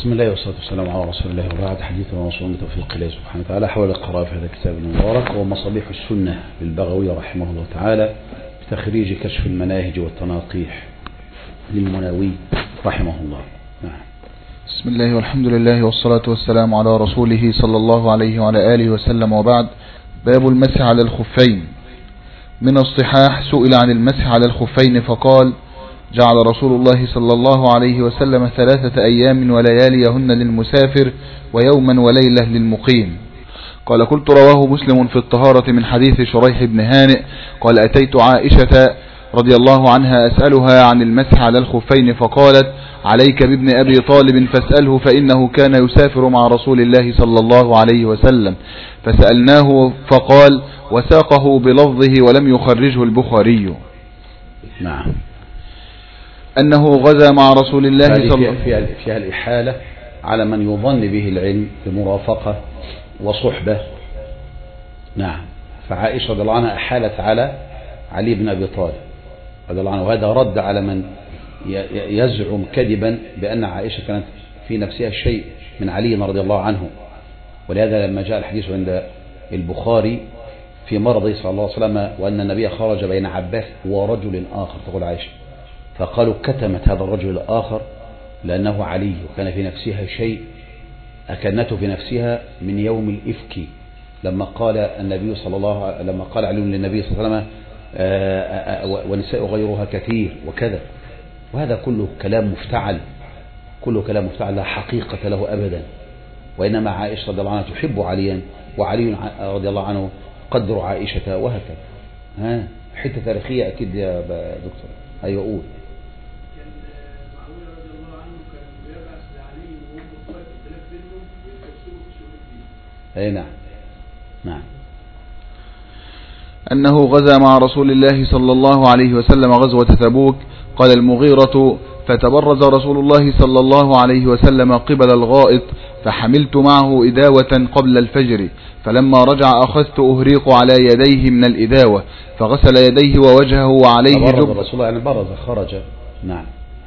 بسم الله والصلاة والسلام على رسول الله وبعد. حديثنا ونصر بتوفيق الله سبحانه وتعالى حول القراءة في هذا الكتاب المبارك ومصابيح السنة للبغوي رحمه الله تعالى بتخريج كشف المناهج والتناقيح للمناوي رحمه الله. نعم. بسم الله والحمد لله والصلاة والسلام على رسوله صلى الله عليه وعلى آله وسلم، وبعد. باب المسح على الخفين. من الصحاح سئل عن المسح على الخفين فقال: جعل رسول الله صلى الله عليه وسلم 3 أيام ولياليهن للمسافر ويوما وليلة للمقيم. قال: قلت: رواه مسلم في الطهارة من حديث شريح بن هانئ قال: أتيت عائشة رضي الله عنها أسألها عن المسح على الخفين فقالت: عليك بابن أبي طالب فاسأله فإنه كان يسافر مع رسول الله صلى الله عليه وسلم. فسألناه فقال، وساقه بلفظه ولم يخرجه البخاري. نعم. أنه غزا مع رسول الله صلى الله عليه وسلم. فيها الإحالة على من يظن به العلم بمرافقة وصحبة. نعم. فعائشة رضي الله عنها أحالت على علي بن أبي طالب رضي الله عنه، وهذا رد على من يزعم كذبا بأن عائشة كانت في نفسها شيء من علي رضي الله عنه. ولهذا لما جاء الحديث عند البخاري في مرضه صلى الله عليه وسلم وأن النبي خرج بين عباس ورجل آخر، تقول عائشة، فقالوا كتمت هذا الرجل الآخر لأنه علي وكان في نفسها شيء أكنته في نفسها من يوم الإفك لما قال علي للنبي صلى الله عليه وسلم ونساء غيرها كثير وكذا. وهذا كله كلام مفتعل، لا حقيقة له أبدا. وإنما عائشة رضي الله عنها تحب عليا وعلي رضي الله عنه قدر عائشة وهكذا. حتة تاريخية أكيد يا دكتور. أيوة قول. أي نعم. نعم. أنه غزا مع رسول الله صلى الله عليه وسلم غزوة تبوك. قال المغيرة: فتبرز رسول الله صلى الله عليه وسلم قبل الغائط فحملت معه إداوة قبل الفجر، فلما رجع أخذت أهريق على يديه من الإداوة فغسل يديه ووجهه وعليه جبة. رسول الله يعني برز خرج. نعم.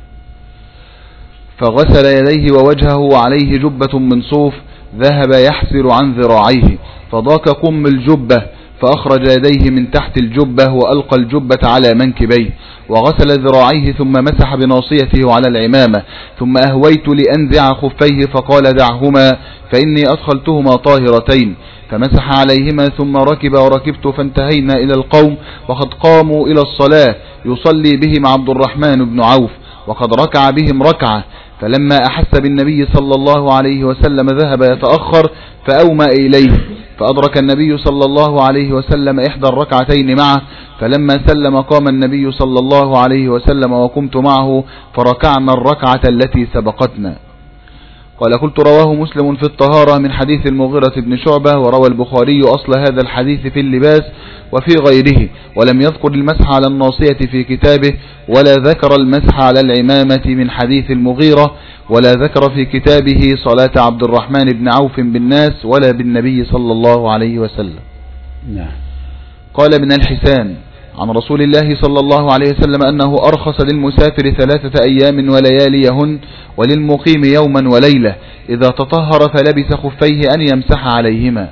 فغسل يديه ووجهه وعليه جبة من صوف ذهب يحسر عن ذراعيه، فضاق قم الجبة فأخرج يديه من تحت الجبة وألقى الجبة على منكبيه وغسل ذراعيه ثم مسح بناصيته على العمامة، ثم أهويت لأنزع خفيه فقال: دعهما فإني أدخلتهما طاهرتين، فمسح عليهما ثم ركب وركبت فانتهينا إلى القوم وقد قاموا إلى الصلاة يصلي بهم عبد الرحمن بن عوف وقد ركع بهم ركعة، فلما أحس بالنبي صلى الله عليه وسلم ذهب يتأخر فأومى إليه، فأدرك النبي صلى الله عليه وسلم إحدى الركعتين معه، فلما سلم قام النبي صلى الله عليه وسلم وقمت معه فركعنا الركعة التي سبقتنا. قال: قلت: رواه مسلم في الطهارة من حديث المغيرة بن شعبة، وروى البخاري أصل هذا الحديث في اللباس وفي غيره، ولم يذكر المسح على الناصية في كتابه، ولا ذكر المسح على العمامة من حديث المغيرة، ولا ذكر في كتابه صلاة عبد الرحمن بن عوف بالناس ولا بالنبي صلى الله عليه وسلم. نعم. قال ابن الحسان عن رسول الله صلى الله عليه وسلم أنه أرخص للمسافر 3 أيام ولياليهن وللمقيم يوما وليلة إذا تطهر فلبس خفيه أن يمسح عليهما.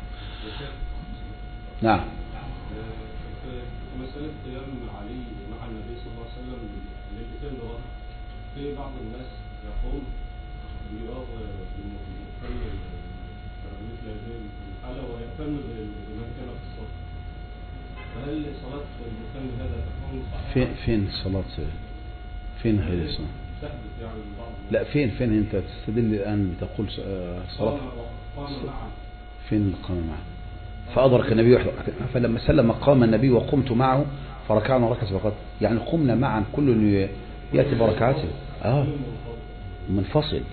نعم. فين صلاة؟ فين هذه الصلاة؟ لا فين أنت تستدل الآن بتقول صلاة فين قام معه؟ فأدرك النبي فلما سلم قام النبي وقمت معه فركعنا ركعة فقط، يعني قمنا معا كل يأتي بركعته منفصل.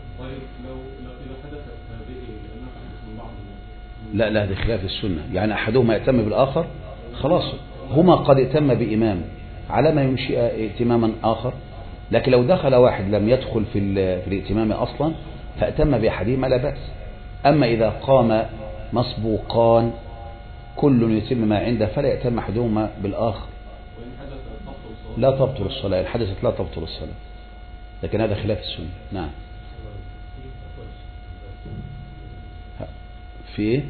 لا هذه خلاف السنة، يعني أحدهما يأتم بالآخر خلاص، هما قد ائتم بإمام على ما ينشئ ائتماما آخر، لكن لو دخل واحد لم يدخل في الائتمام أصلا فأتم بأحدهما لا بأس. أما إذا قام مسبوقان كل يتم ما عنده فلا يأتم أحدهما بالآخر. لا تبطل الصلاة، الحدثت لا تبطل الصلاة، لكن هذا خلاف السنة. نعم. في إيه؟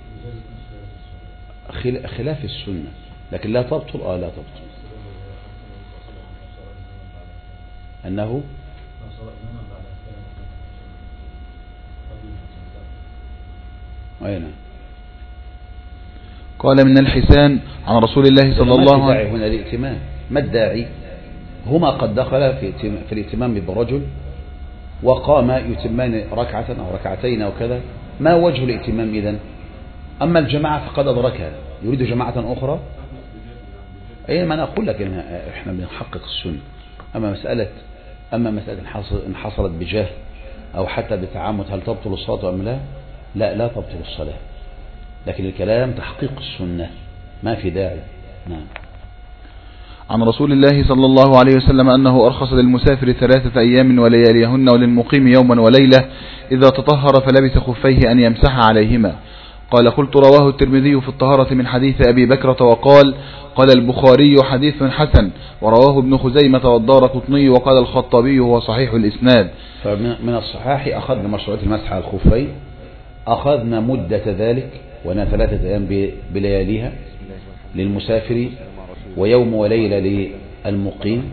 خلاف السنة، لكن لا تبطل. لا تبطل. أنه أين قال من الحسان عن رسول الله صلى الله عليه وسلم. هنا الائتمام، ما الداعي؟ هما قد دخل في الائتمام برجل وقام يتمان ركعة أو ركعتين أو كذا، ما وجه الائتمام إذن؟ أما الجماعة فقد أدركها، يريد جماعة أخرى. أي ما أنا أقول لك إحنا بنحقق السنة. أما مسألة إن حصلت بجهل أو حتى بتعمد هل تبطل الصلاة أم لا؟ لا تبطل الصلاة، لكن الكلام تحقيق السنة، ما في داعي. نعم. عن رسول الله صلى الله عليه وسلم أنه أرخص للمسافر 3 أيام ولياليهن وللمقيم يوما وليلة إذا تطهر فلبس خفيه أن يمسح عليهما. قال قلت رواه الترمذي في الطهارة من حديث أبي بكرة وقال البخاري حديث حسن، ورواه ابن خزيمة والدارقطني وقال الخطابي هو صحيح الإسناد. فمن الصحاح أخذنا مشروعية المسح على الخفين، أخذنا مدة ذلك وأنا 3 أيام بلياليها للمسافر ويوم وليلة للمقيم.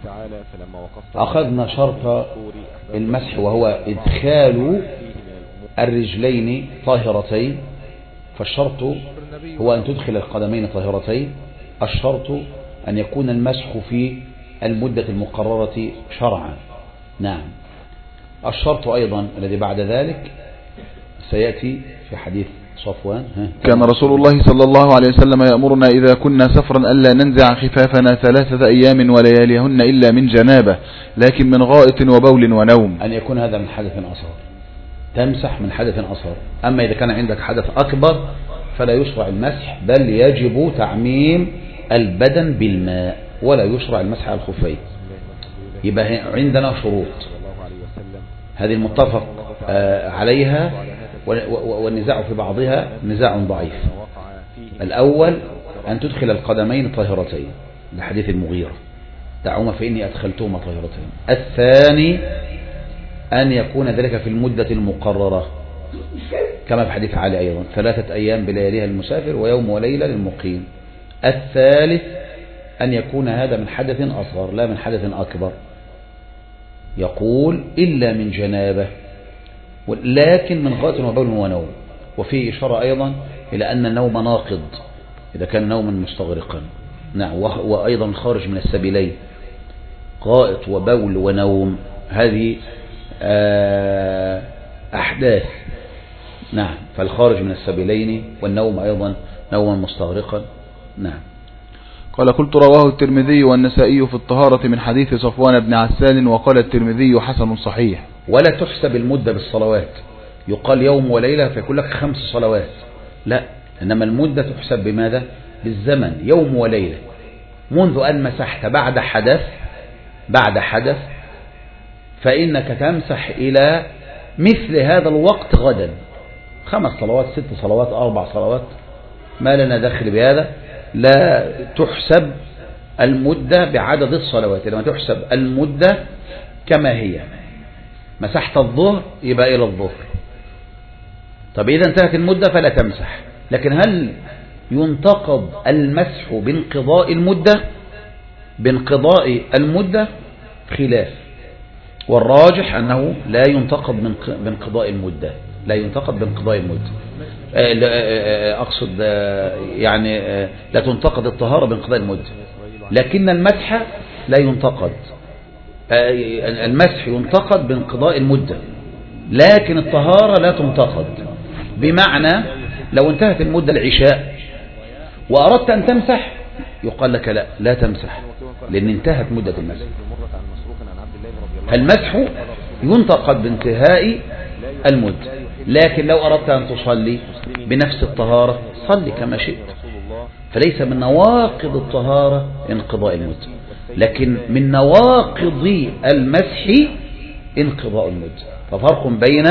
أخذنا شرط المسح وهو إدخال الرجلين طاهرتين، فالشرط هو أن تدخل القدمين طاهرتين، الشرط أن يكون المسح في المدة المقررة شرعا. نعم. الشرط أيضا الذي بعد ذلك سيأتي في حديث صفوان. كان رسول الله صلى الله عليه وسلم يأمرنا إذا كنا سفرا ألا ننزع خفافنا 3 أيام ولياليهن إلا من جنابة، لكن من غائط وبول ونوم. أن يكون هذا من حدث أصغر، تمسح من حدث أصغر. أما إذا كان عندك حدث أكبر فلا يشرع المسح، بل يجب تعميم البدن بالماء ولا يشرع المسح على الخفين. يبقى عندنا شروط، هذه المتفق عليها والنزاع في بعضها نزاع ضعيف. الأول أن تدخل القدمين طاهرتين لحديث المغيرة، دعوما فإني أدخلتهما طاهرتين. الثاني أن يكون ذلك في المدة المقررة كما في حديث علي أيضا 3 أيام بلياليها للمسافر ويوم وليلة للمقيم. الثالث أن يكون هذا من حدث أصغر لا من حدث أكبر، يقول إلا من جنابه، لكن من غائط وبول ونوم. وفيه إشارة أيضا إلى أن النوم ناقض إذا كان نوما مستغرقا. نعم. وأيضا خارج من السبيلين، غائط وبول ونوم هذه أحداث. نعم. فالخارج من السبيلين والنوم أيضا نوما مستغرقا. نعم. قال قلت رواه الترمذي والنسائي في الطهارة من حديث صفوان بن عسال وقال الترمذي حسن صحيح. ولا تحسب المدة بالصلوات، يقال يوم وليلة فيقول لك 5 صلوات، لا، إنما المدة تحسب بماذا؟ بالزمن، يوم وليلة منذ أن مسحت بعد حدث فإنك تمسح إلى مثل هذا الوقت غدا، 5 صلوات 6 صلوات 4 صلوات، ما لنا دخل بهذا. لا تحسب المدة بعدد الصلوات، لما تحسب المدة كما هي. مسحت الظهر يبقى إلى الظهر، طب إذا انتهت المدة فلا تمسح. لكن هل ينتقض المسح بانقضاء المدة؟ خلاف، والراجح أنه لا ينتقض بانقضاء المدة، لا ينتقض بانقضاء المدة. أقصد يعني لا تنتقض الطهارة بانقضاء المدة، لكن المسح لا ينتقض. المسح ينتقض بانقضاء المدة، لكن الطهارة لا تنتقض. بمعنى لو انتهت المدة العشاء وأردت أن تمسح يقال لك لا تمسح، لأن انتهت مدة المسح. فالمسح ينتقض بانتهاء المدة، لكن لو أردت أن تصلي بنفس الطهارة صلي كما شئت. فليس من نواقض الطهارة انقضاء المدة، لكن من نواقض المسح انقضاء المدة. ففرق بين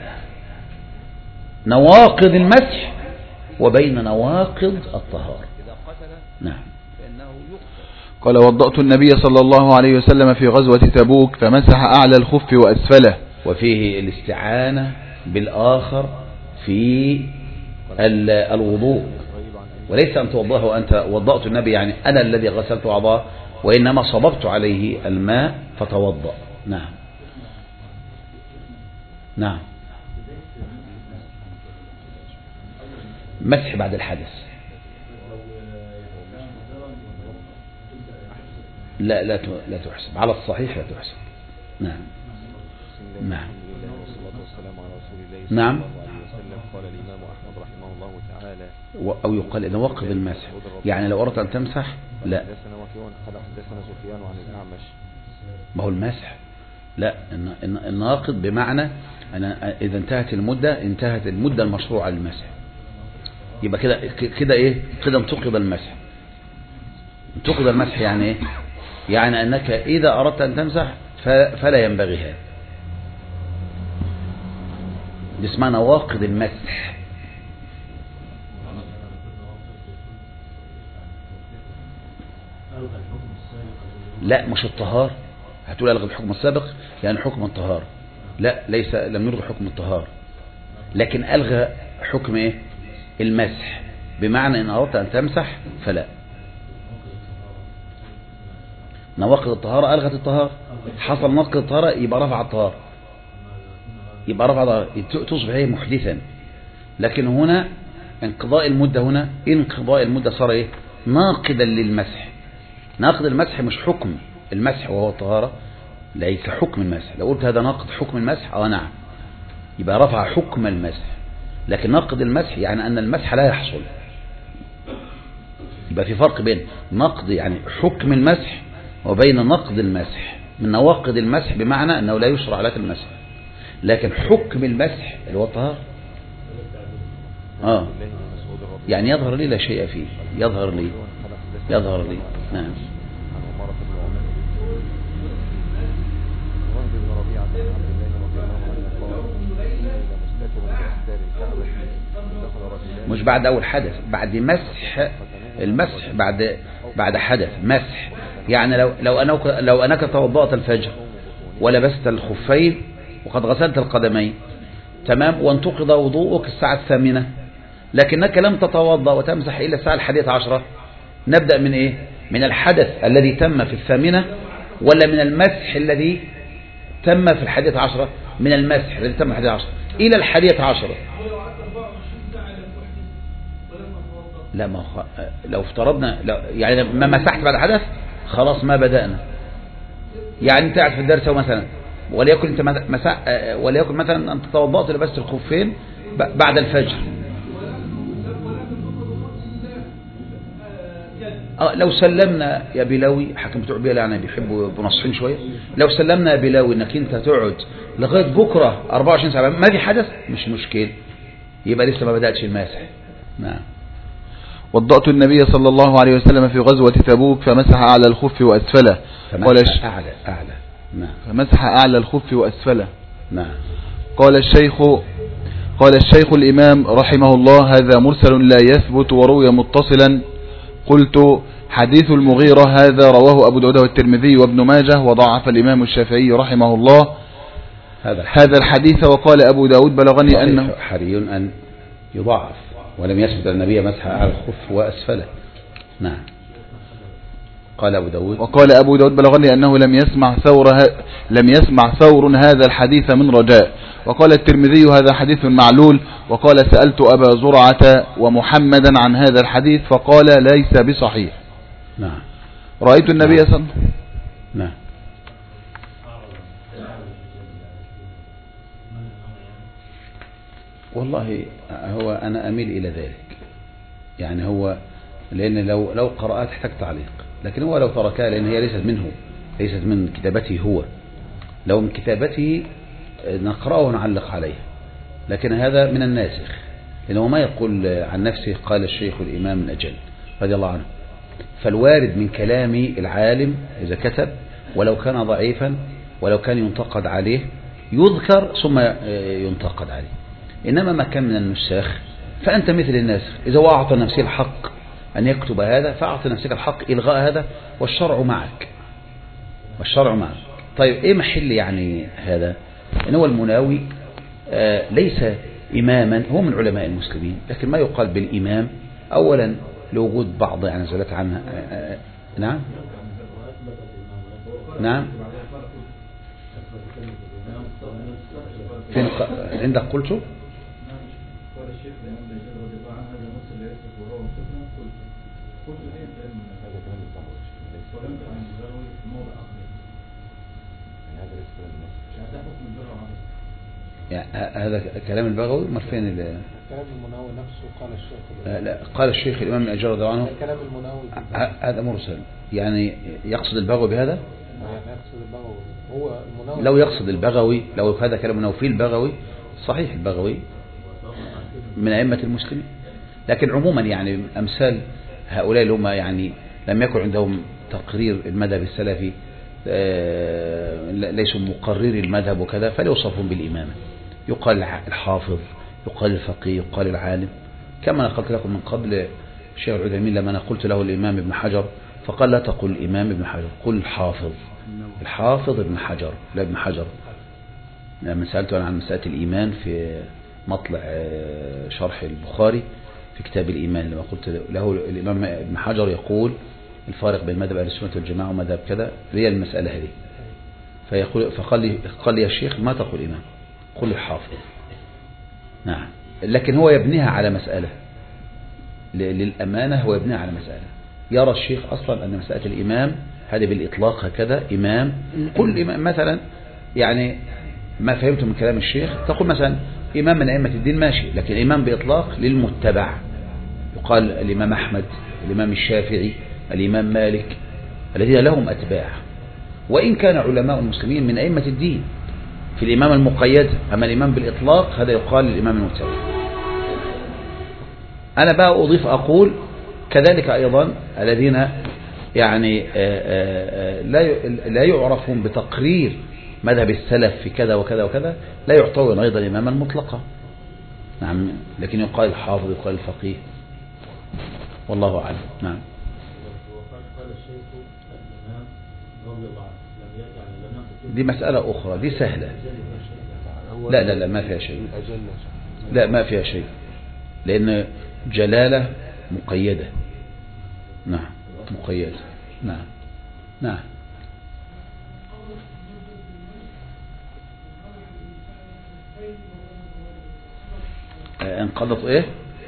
نواقض المسح وبين نواقض الطهارة. نعم. قال وضأت النبي صلى الله عليه وسلم في غزوة تبوك فمسح أعلى الخف وأسفله. وفيه الاستعانة بالآخر في الوضوء، وليس أن توضأه وأنت وضأت النبي يعني أنا الذي غسلت أعضاءه، وإنما صببت عليه الماء فتوضأ. نعم نعم. مسح بعد الحدث لا تحسب على الصحيح، لا تحسب. نعم نعم نعم. قال الإمام أحمد رحمه الله تعالى أو يقال إذا وقف المسح، يعني لو أردت أن تمسح لا. حدثنا وكيع قال حدثنا سفيان عن الأعمش. ما هو المسح لا، الناقض بمعنى أنا إذا انتهت المدة المشروعة للمسح، يبقى كده إيه كده انتقض المسح. انتقض المسح يعني إيه؟ يعني أنك إذا أردت أن تمسح فلا ينبغي هذا. دي اسمها نواقض المسح. لا مش الطهار، هتقول ألغى الحكم السابق يعني حكم الطهار، لا ليس، لم يلغي حكم الطهار، لكن ألغى حكم إيه المسح، بمعنى إن أردت أن تمسح فلا. نواقض الطهارة ألغت الطهارة، حصل نقض الطهارة يبقى رفع الطهارة، تصبح هي محدثا. لكن هنا انقضاء المدة صار ايه ناقضا للمسح. ناقض المسح مش حكم المسح وهو الطهارة، ليس حكم المسح. لو قلت هذا ناقض حكم المسح نعم يبقى رفع حكم المسح، لكن ناقض المسح يعني أن المسح لا يحصل. يبقى في فرق بين نقض يعني حكم المسح وبين نقض المسح. من نواقض المسح بمعنى أنه لا يشرع لك المسح، لكن حكم المسح اللي هو الطهارة يعني يظهر لي لا شيء فيه، يظهر لي نعم. مش بعد أول حدث، بعد مسح. المسح بعد حدث مسح. يعني لو أنك توضأت الفجر ولبست الخفين وقد غسلت القدمين تمام، وانتقض وضوءك الساعة 8، لكنك لم تتوضأ وتمسح إلا الساعة 11، نبدأ من إيه؟ من الحدث الذي تم في 8 ولا من المسح الذي تم في 11؟ من المسح الذي تم في 11 إلى 11. لا ما لو افترضنا يعني ما مسحت بعد حدث خلاص ما بدأنا. يعني انت قاعد في الدرس مثلا وليكن انت وليكن مثلا انت توضأت لبست الخفين بعد الفجر، لو سلمنا يا بلاوي، حكم بتوع بيلا يعني بيحبوا بنصحين شويه، لو سلمنا يا بلاوي انك انت تقعد لغايه بكره 24 ساعه ما في حدث مش مشكل، يبقى لسه ما بدأتش المسح. نعم. وضأت النبي صلى الله عليه وسلم في غزوة تبوك فمسح أعلى الخف وأسفله. أعلى. نعم. فمسح أعلى الخف وأسفله. نعم. قال الشيخ الإمام رحمه الله هذا مرسل لا يثبت وروي متصلا. قلت حديث المغيرة هذا رواه أبو داود والترمذي وابن ماجه وضعف الإمام الشافعي رحمه الله هذا الحديث. وقال أبو داود بلغني أنه حري أن يضعف، ولم يثبت النبي مسح على الخف وأسفله. نعم. قال أبو داود وقال أبو داود بلغني أنه لم يسمع ثور هذا الحديث من رجاء. وقال الترمذي هذا حديث معلول. وقال سألت أبا زرعة ومحمدا عن هذا الحديث فقال ليس بصحيح. نعم. رأيت النبي صلى الله عليه وسلم. نعم. والله هو أنا أميل إلى ذلك، يعني هو لأن لو قرأت تحتاج تعليق، لكن هو لو تركها لأن هي ليست منه، ليست من كتابته هو، لو من كتابته نقرأه ونعلق عليه، لكن هذا من الناسخ، لأنه ما يقول عن نفسه قال الشيخ الإمام الأجل رضي الله عنه. فالوارد من كلام العالم إذا كتب ولو كان ضعيفا ولو كان ينتقد عليه يذكر ثم ينتقد عليه. إنما ما كان من النساخ فأنت مثل الناسخ، إذا هو أعطى نفسه الحق أن يكتب هذا فأعطي نفسك الحق إلغاء هذا، والشرع معك. طيب إيه محل يعني هذا؟ إن هو المناوي ليس إماما هو من علماء المسلمين، لكن ما يقال بالإمام أولا لوجود بعض نزلت عنها. نعم نعم فين عندك قلت يعني هذا كلام البغوي مرفين كلام المناوي نفسه قال الشيخ لا قال الشيخ الإمام ابن أجر رضي الله عنه كلام المناوي هذا مرسل، يعني يقصد البغوي بهذا؟ يعني يقصد البغوي هو المناوي لو يقصد البغوي، لو هذا كلام المناوي في البغوي صحيح، البغوي من أئمة المسلمين، لكن عموما يعني أمثال هؤلاء اللي هم يعني لم يكن عندهم تقرير المذهب السلفي، ليسوا مقرري المذهب وكذا، فلا يوصفون بالإمامة. يقال الحافظ، يقال الفقيه، يقال العالم، كما نقلت لكم من قبل الشيخ العثيمين لما أنا قلت له الإمام ابن حجر فقال لا تقل الإمام ابن حجر، قل الحافظ، الحافظ ابن حجر لا ابن حجر. لما سألته عن مسألة الإيمان في مطلع شرح البخاري في كتاب الإيمان، لما قلت له الإمام ابن حجر يقول الفارق بين مذهب أهل السنة والجماعة ومذهب كذا هي المسألة هذه، فقال لي يا شيخ ما تقول إمام، قل الحافظ. نعم، لكن هو يبنيها على مسألة، للأمانة هو يبنيها على مسألة. يرى الشيخ أصلا أن مسألة الإمام هذه بالإطلاق هكذا إمام، كل إمام مثلا يعني ما فهمت من كلام الشيخ تقول مثلا إمام من أئمة الدين ماشي، لكن إمام بإطلاق للمتبع، يقال الإمام أحمد، الإمام الشافعي، الإمام مالك الذين لهم أتباع، وإن كان علماء المسلمين من أئمة الدين في الإمام المقيد، أما الإمام بالإطلاق هذا يقال الإمام المتبع. أنا بقى أضيف أقول كذلك أيضا الذين يعني لا يعرفون بتقرير مذهب السلف في كذا وكذا وكذا لا يعطون أيضا إماما مطلقا. نعم، لكن يقال الحافظ، يقال الفقيه، والله أعلم. نعم. دي مسألة أخرى، دي سهلة. لا لا لا ما فيها شيء، لا ما فيها شيء، لأن جلالة مقيدة. نعم مقيدة. نعم نعم. انقضت ايه؟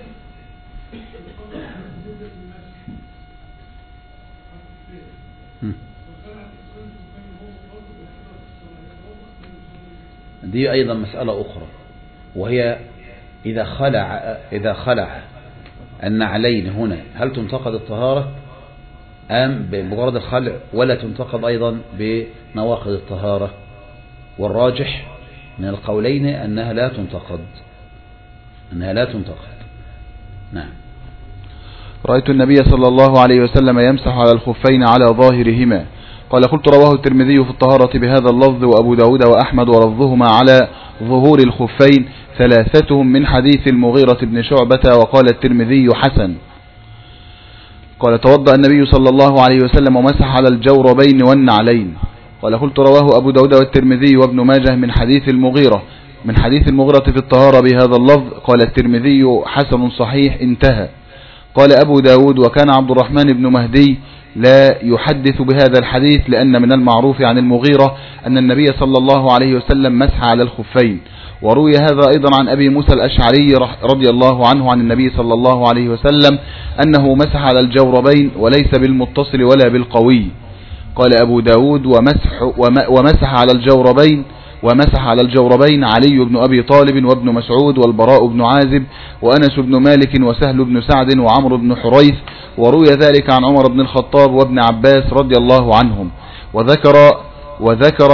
دي أيضا مسألة أخرى، وهي إذا خلع النعلين هنا هل تنتقد الطهارة أم بمجرد الخلع، ولا تنتقد أيضا بنواقض الطهارة؟ والراجح من القولين أنها لا تنتقد، أنها لا تنتقد. نعم. رأيت النبي صلى الله عليه وسلم يمسح على الخفين على ظاهرهما. قال قلت رواه الترمذي في الطهارة بهذا اللفظ وأبو داود وأحمد ولفظهما على ظهور الخفين ثلاثتهم من حديث المغيرة بن شعبة، وقال الترمذي حسن. قال توضأ النبي صلى الله عليه وسلم ومسح على الجوربين والنعلين. قال قلت رواه أبو داود والترمذي وابن ماجه من حديث المغيرة في الطهارة بهذا اللفظ، قال الترمذي حسن صحيح انتهى. قال أبو داود وكان عبد الرحمن بن مهدي لا يحدث بهذا الحديث، لأن من المعروف عن المغيرة أن النبي صلى الله عليه وسلم مسح على الخفين. وروي هذا أيضا عن أبي موسى الأشعري رضي الله عنه عن النبي صلى الله عليه وسلم أنه مسح على الجوربين وليس بالمتصل ولا بالقوي. قال أبو داود ومسح على الجوربين علي بن أبي طالب وابن مسعود والبراء بن عازب وأنس بن مالك وسهل بن سعد وعمرو بن حريث. وروي ذلك عن عمر بن الخطاب وابن عباس رضي الله عنهم. وذكر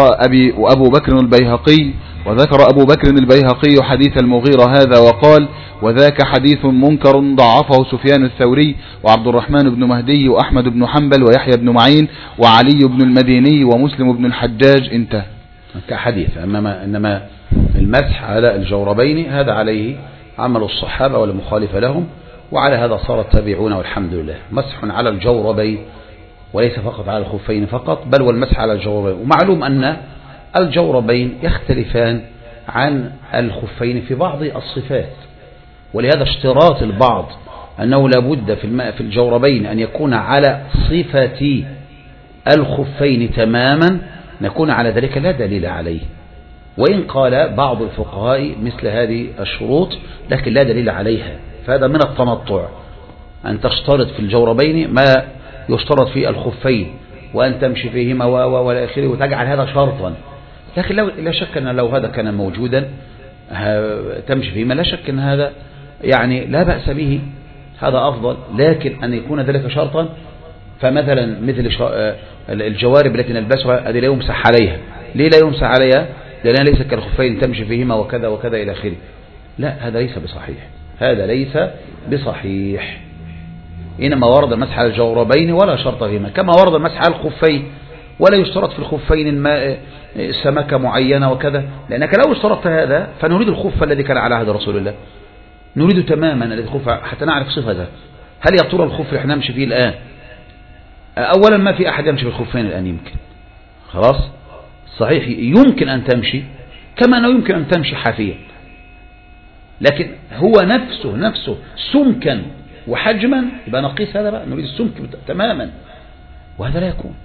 أبو بكر البيهقي حديث المغيرة هذا وقال وذاك حديث منكر ضعفه سفيان الثوري وعبد الرحمن بن مهدي وأحمد بن حنبل ويحيى بن معين وعلي بن المديني ومسلم بن الحجاج انتهى. كحديث. إنما المسح على الجوربين هذا عليه عمل الصحابة ولا مخالف لهم، وعلى هذا صار التابعون والحمد لله. مسح على الجوربين وليس فقط على الخفين فقط، بل والمسح على الجوربين. ومعلوم أن الجوربين يختلفان عن الخفين في بعض الصفات، ولهذا اشتراط البعض أنه لابد في الماء في الجوربين أن يكون على صفة الخفين تماما، نكون على ذلك لا دليل عليه، وإن قال بعض الفقهاء مثل هذه الشروط لكن لا دليل عليها. فهذا من التنطع أن تشترط في الجوربين ما يشترط في الخفين، وأن تمشي فيهما ولا آخره، وتجعل هذا شرطا. لكن لا شك أن لو هذا كان موجودا تمشي فيهما، لا شك أن هذا يعني لا بأس به، هذا أفضل. لكن أن يكون ذلك شرطا، فمثلا مثل الجوارب التي نلبسها هذه لا يمسح عليها. ليه لا يمسح عليها؟ لأنها ليس كالخفين تمشي فيهما وكذا وكذا إلى آخره. لا، هذا ليس بصحيح، هذا ليس بصحيح. إنما ورد المسح على الجوربين ولا شرط فيهما، كما ورد المسح على الخفين ولا يشترط في الخفين الماء سمكة معينة وكذا، لأنك لو اشترطت هذا فنريد الخف الذي كان على عهد رسول الله، نريد تماما الخف حتى نعرف صفته. هل يا ترى الخف اللي احنا نمشي فيه الآن؟ أولا ما في أحد يمشي بالخفين الآن، يمكن خلاص صحيح يمكن أن تمشي كما أنه يمكن أن تمشي حافيا، لكن هو نفسه سمكا وحجما، يبقى نقيس هذا بقى، نريد السمك تماما، وهذا لا يكون.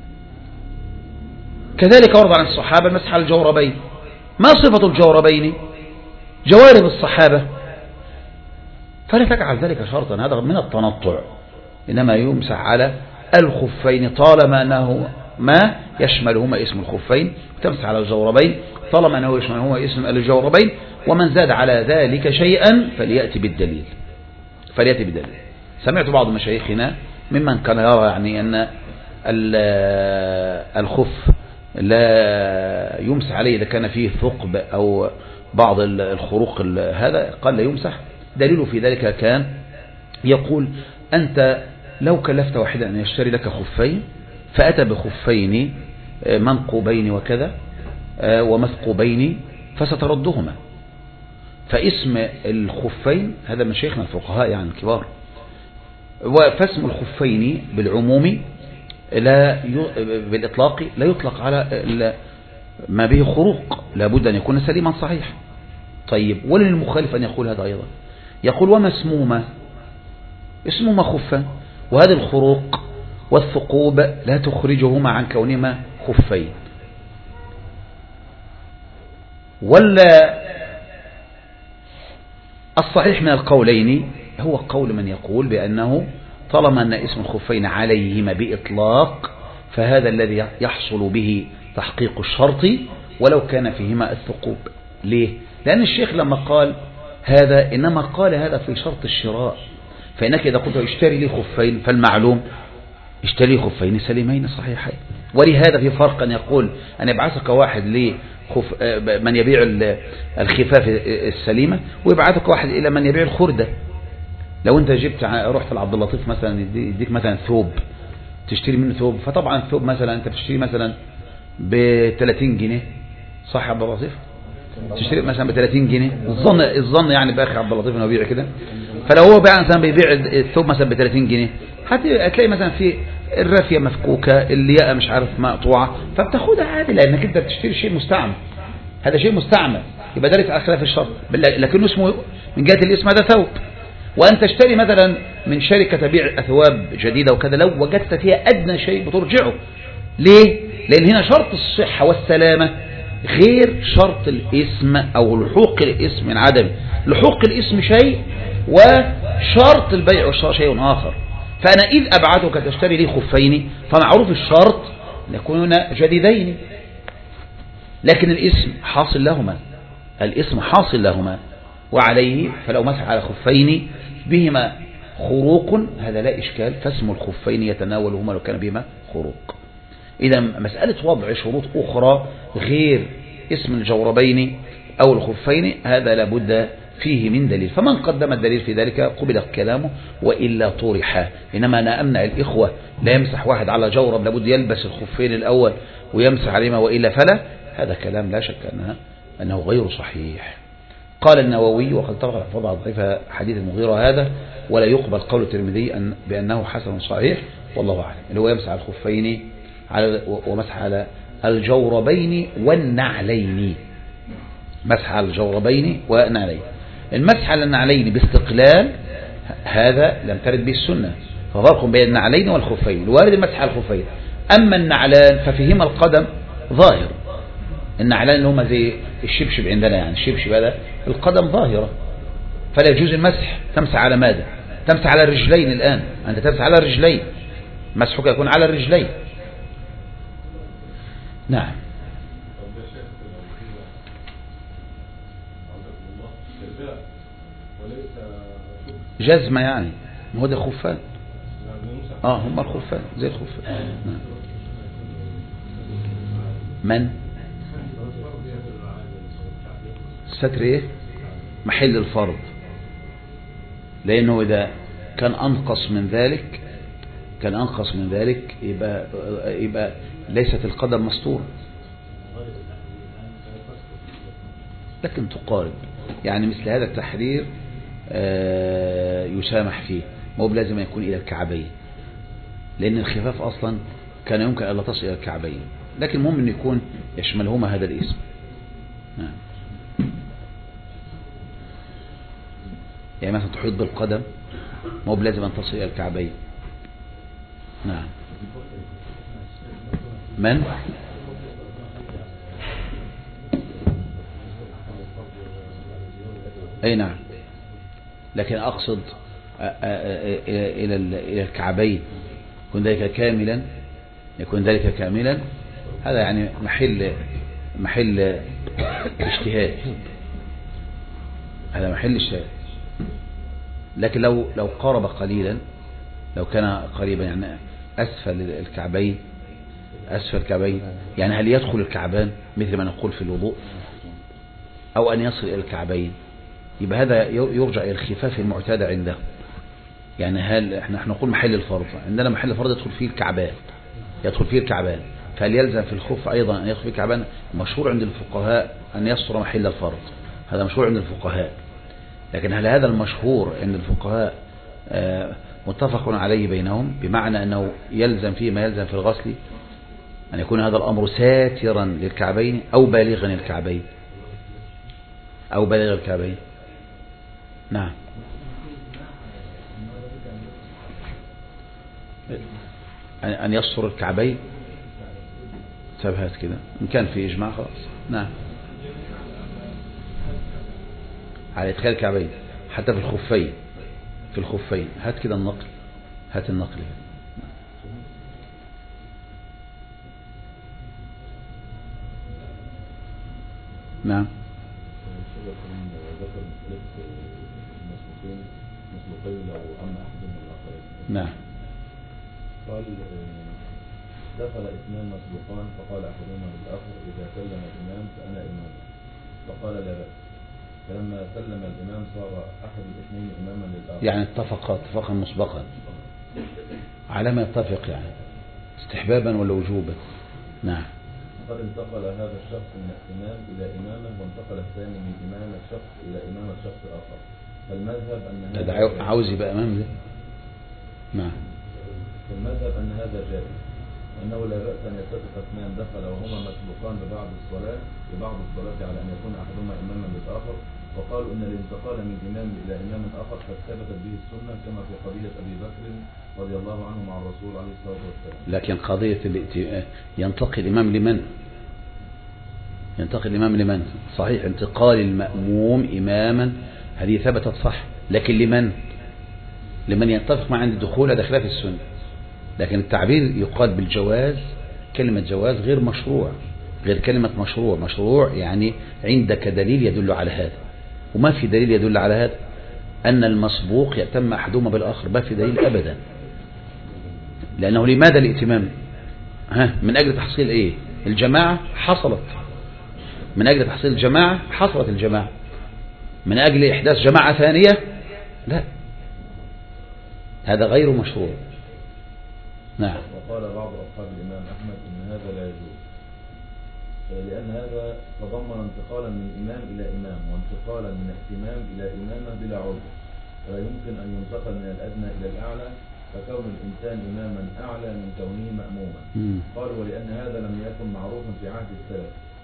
كذلك ورد عن الصحابة المسح على الجوربين. ما صفة الجوربين؟ جوارب الصحابة، فلا تجعل ذلك شرطا، هذا من التنطع. إنما يمسح على الخفين طالما أنه ما يشملهما اسم الخفين، وتمسح على الجوربين طالما أنه يشملهما اسم الجوربين، ومن زاد على ذلك شيئا فليأتي بالدليل. سمعت بعض مشايخنا ممن كان يرى يعني أن الخف لا يمسح عليه إذا كان فيه ثقب أو بعض الخروق، هذا قال لا يمسح. دليله في ذلك كان يقول: أنت لو كلفت واحدا أن يشتري لك خفين، فأتى بخفين منقوبين وكذا ومثقوبين، فستردهما. فاسم الخفين هذا من شيخنا الفقهاء يعني الكبار، فاسم الخفين بالعموم بالإطلاق لا يطلق على ما به خروق، لابد أن يكون سليما صحيح. طيب، وللمخالف أن يقول هذا أيضا، يقول: ومسمومة خفا، وهذه الخروق والثقوب لا تخرجهما عن كونهما خفين. ولا الصحيح من القولين هو قول من يقول بأنه طالما أن اسم الخفين عليهما بإطلاق فهذا الذي يحصل به تحقيق الشرط ولو كان فيهما الثقوب. ليه؟ لأن الشيخ لما قال هذا إنما قال هذا في شرط الشراء، فإنك إذا قلت اشتري لي خفين فالمعلوم اشتري خفين سليمين صحيحين. ولهذا في فرق أن يقول أن يبعثك واحد من يبيع الخفاف السليمة، ويبعثك واحد إلى من يبيع الخردة. لو أنت رحت لعبد اللطيف مثلا يديك مثلا ثوب تشتري منه ثوب، فطبعا الثوب مثلا أنت بتشتري مثلا ب30 جنيه، صح يا عبد اللطيف؟ تشتري مثلا ب30 جنيه، الظن يعني باخي عبد اللطيف انه بيبيع كده. فلو هو مثلا بيبيع الثوب مثلا ب30 جنيه، هتلاقي مثلا في الرافيه مفكوكه، الياقه مش عارف مقطوعه، فبتاخدها عادي لانك انت بتشتري شيء مستعمل، هذا شيء مستعمل، يبقى ذلك على خلاف الشرط، لكنه اسمه من جهه الاسم هذا ثوب. وان تشتري مثلا من شركه تبيع اثواب جديده وكذا، لو وجدت فيها ادنى شيء بترجعه. ليه؟ لان هنا شرط الصحه والسلامه غير شرط الاسم أو لحوق الاسم من عدم. لحوق الاسم شيء وشرط البيع والشراء شيء آخر. فأنا إذ أبعتك تشتري لي خفين فمعروف الشرط يكون جديدين، لكن الاسم حاصل لهما، وعليه فلو مسح على خفين بهما خروق هذا لا إشكال، فاسم الخفين يتناولهما لو كان بهما خروق. إذا مسألة وضع شروط أخرى غير اسم الجوربين أو الخفين هذا لابد فيه من دليل، فمن قدم الدليل في ذلك قبل كلامه وإلا طرحه. إنما أنا أمنع الإخوة لا يمسح واحد على جورب لابد يلبس الخفين الأول ويمسح عليهما وإلا فلا، هذا كلام لا شك أنه غير صحيح. قال النووي وقد طرق الحفاظ على ضعيف حديث المغيرة هذا، ولا يقبل قول الترمذي بأنه حسن صحيح، والله أعلم. اللي هو يمسح على الخفين ومسح على الجوربين والنعلين، مسح على الجوربين ونعلين. المسح على النعلين باستقلال هذا لم ترد به السنة، ففرق بين النعلين والخفين. الوارد المسح على الخفين. أما النعلان ففيهما القدم ظاهر. النعلان اللي هما زي الشبشب عندنا، يعني الشبشب هذا القدم ظاهرة، فلا يجوز المسح. تمسح على ماذا؟ تمسح على الرجلين. الآن أنت تمسح على الرجلين، مسحك يكون على الرجلين. نعم. جزمة يعني، ما هو ده خفان. هم الخفان زي الخفان. نعم. من الستر ايه؟ محل الفرض، لانه اذا كان انقص من ذلك يبقى ليست القدم مستورة، لكن تقارب. يعني مثل هذا التحرير يسامح فيه، ما هو لازم يكون إلى الكعبين، لأن الخفاف أصلا كان يمكن أن لا تصل إلى الكعبين، لكن المهم أن يكون يشملهما هذا الاسم. نعم. يعني مثلا تحيط بالقدم، ما هو لازم أن تصل إلى الكعبين. نعم. من؟ أي نعم، لكن أقصد إلى الكعبين يكون ذلك كاملا، هذا يعني محل اجتهاد، هذا محل اجتهاد. لكن لو قارب قليلا، لو كان قريبا يعني أسفل الكعبين، يعني هل يدخل الكعبان مثل ما نقول في الوضوء، أو أن يصل إلى الكعبين، يبقى هذا يرجع إلى الخفاف المعتاد عنده. يعني هل احنا نقول محل الفرض، عندنا محل الفرض يدخل فيه الكعبان، فهل يلزم في الخف أيضا أن يدخل فيه الكعبان؟ مشهور عند الفقهاء أن يستر محل الفرض، هذا مشهور عند الفقهاء. لكن هل هذا المشهور عند الفقهاء متفق عليه بينهم، بمعنى أنه يلزم فيه ما يلزم في الغسل، أن يكون هذا الأمر ساترا للكعبين أو بالغا الكعبين، نعم. أن يستر الكعبين، سبهات كده إن كان في إجماع خلاص. نعم، على إدخال الكعبين حتى في الخفين. هات كده النقل، هات النقل. نعم. نعم. قال دخل اثنان مسبوقان فقال احدهما للاخر اذا سلم الامام فانا امام، فقال لا باس. فلما سلم الامام صار احد الاثنين اماما للاخر، يعني اتفقا مسبقا على ما يتفق، يعني استحبابا ولا وجوبا. نعم. قد انتقل هذا الشخص من الامام الى امامه، وانتقل الثاني من امام الشخص الى امامه شخص اخر، فالمذهب ان هذا عاوز يبقى امام ده. نعم. فالمذهب ان هذا جائز، وانه لا باس ان يتفق اثنان دخل وهما مسبوقان ببعض الصلاه على ان يكون احدهما اماما للاخر، وقالوا ان الانتقال من امام الى امام اخر قد ثبتت به السنه، كما في قضيه ابي بكر رضي الله عنه مع الرسول عليه الصلاه والسلام. لكن قضيه ينتقل الامام لمن صحيح، انتقال المأموم اماما هذه ثبتت صح، لكن لمن يتفق مع عند الدخول، هذا خلاف السنه. لكن التعبير يقال بالجواز، كلمة جواز غير مشروع، غير كلمة مشروع يعني عندك دليل يدل على هذا، وما في دليل يدل على هذا. أن المسبوق يأتم أحدهما بالآخر، ما في دليل أبدا. لأنه لماذا الائتمام؟ من أجل تحصيل إيه؟ الجماعة حصلت، من أجل تحصيل الجماعة حصلت الجماعة، من أجل إحداث جماعة ثانية لا، هذا غير مشروع. نعم. وقال بعض أصحاب الإمام أحمد إن هذا لا يجوز، لأن هذا تضمن انتقالا من إمام إلى إمام، وانتقالا من ائتمام إلى إمامة بلا عذر، فلا يمكن أن ينتقل من الأدنى إلى الأعلى، فكون الإنسان إماما أعلى من كونه مأموما. قالوا ولأن هذا لم يكن معروفا في عهد السلف،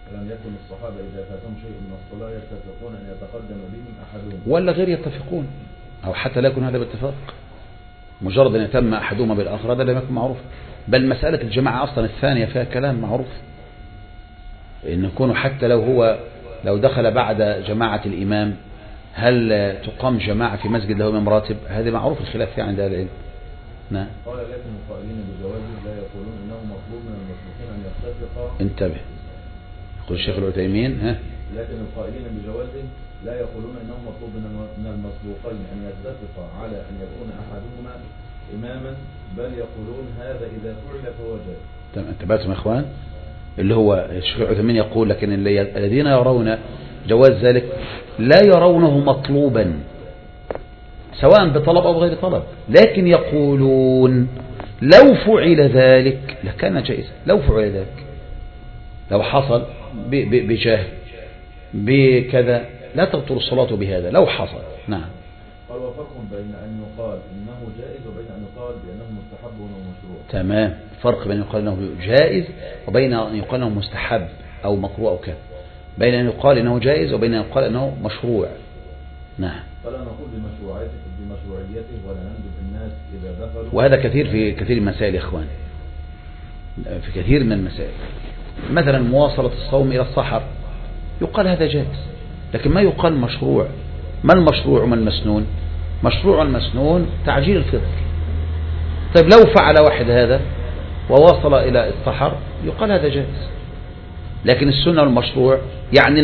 لم يكن الصحابة إذا فاتهم شيء من الصلاة يتفقون أن يتقدم بهم أحدهم ولا غير يتفقون، أو حتى لا يكون هذا باتفاق، مجرد أن يتم أحدهما بالآخر هذا لم يكن معروف. بل مسألة الجماعة أصلا الثانية فيها كلام معروف، إن يكون حتى لو دخل بعد جماعة الإمام هل تقام جماعة في مسجد له إمام راتب؟ هذا معروف الخلاف فيها عند أهل العلم. نعم. قال لكن القائلين بجوازه لا يقولون إنه مطلوب من المسلمين أن يتفقا. انتبه، يقول الشيخ العثيمين لكن القائلين بجوازه لا يقولون إنه مطلوب من المسبوقين أن يتفقا على أن يكون أحدهما إماما، بل يقولون هذا إذا فعل فهو جائز. تمام، انتبهتم يا إخوان؟ اللي هو الشيخ العثيمين يقول لكن الذين يرون جواز ذلك لا يرونه مطلوبا سواء بطلب أو غير طلب، لكن يقولون لو فعل ذلك لكان جائزا. لو فعل ذلك، لو حصل بجهل بكذا لا تبطل الصلاة بهذا لو حصل. نعم. قال وفرق بين أن يقال إنه جائز وبين أن يقال بأنه مستحب ومشروع. تمام، فرق بين أن يقال إنه جائز وبين أن يقال إنه مستحب أو مكروه أو كذا، بين أن يقال إنه جائز وبين أن يقال إنه مشروع. نعم. فلا نقول بمشروعيته ولا نندب الناس إذا دخلوا. وهذا كثير في كثير من المسائل يا إخوان، في كثير من المسائل. مثلا مواصلة الصوم إلى السحر يقال هذا جائز، لكن ما يقال مشروع. ما المشروع وما المسنون؟ مشروع المسنون تعجيل الفطر. طيب لو فعل واحد هذا وواصل إلى السحر يقال هذا جائز، لكن السنة والمشروع يعني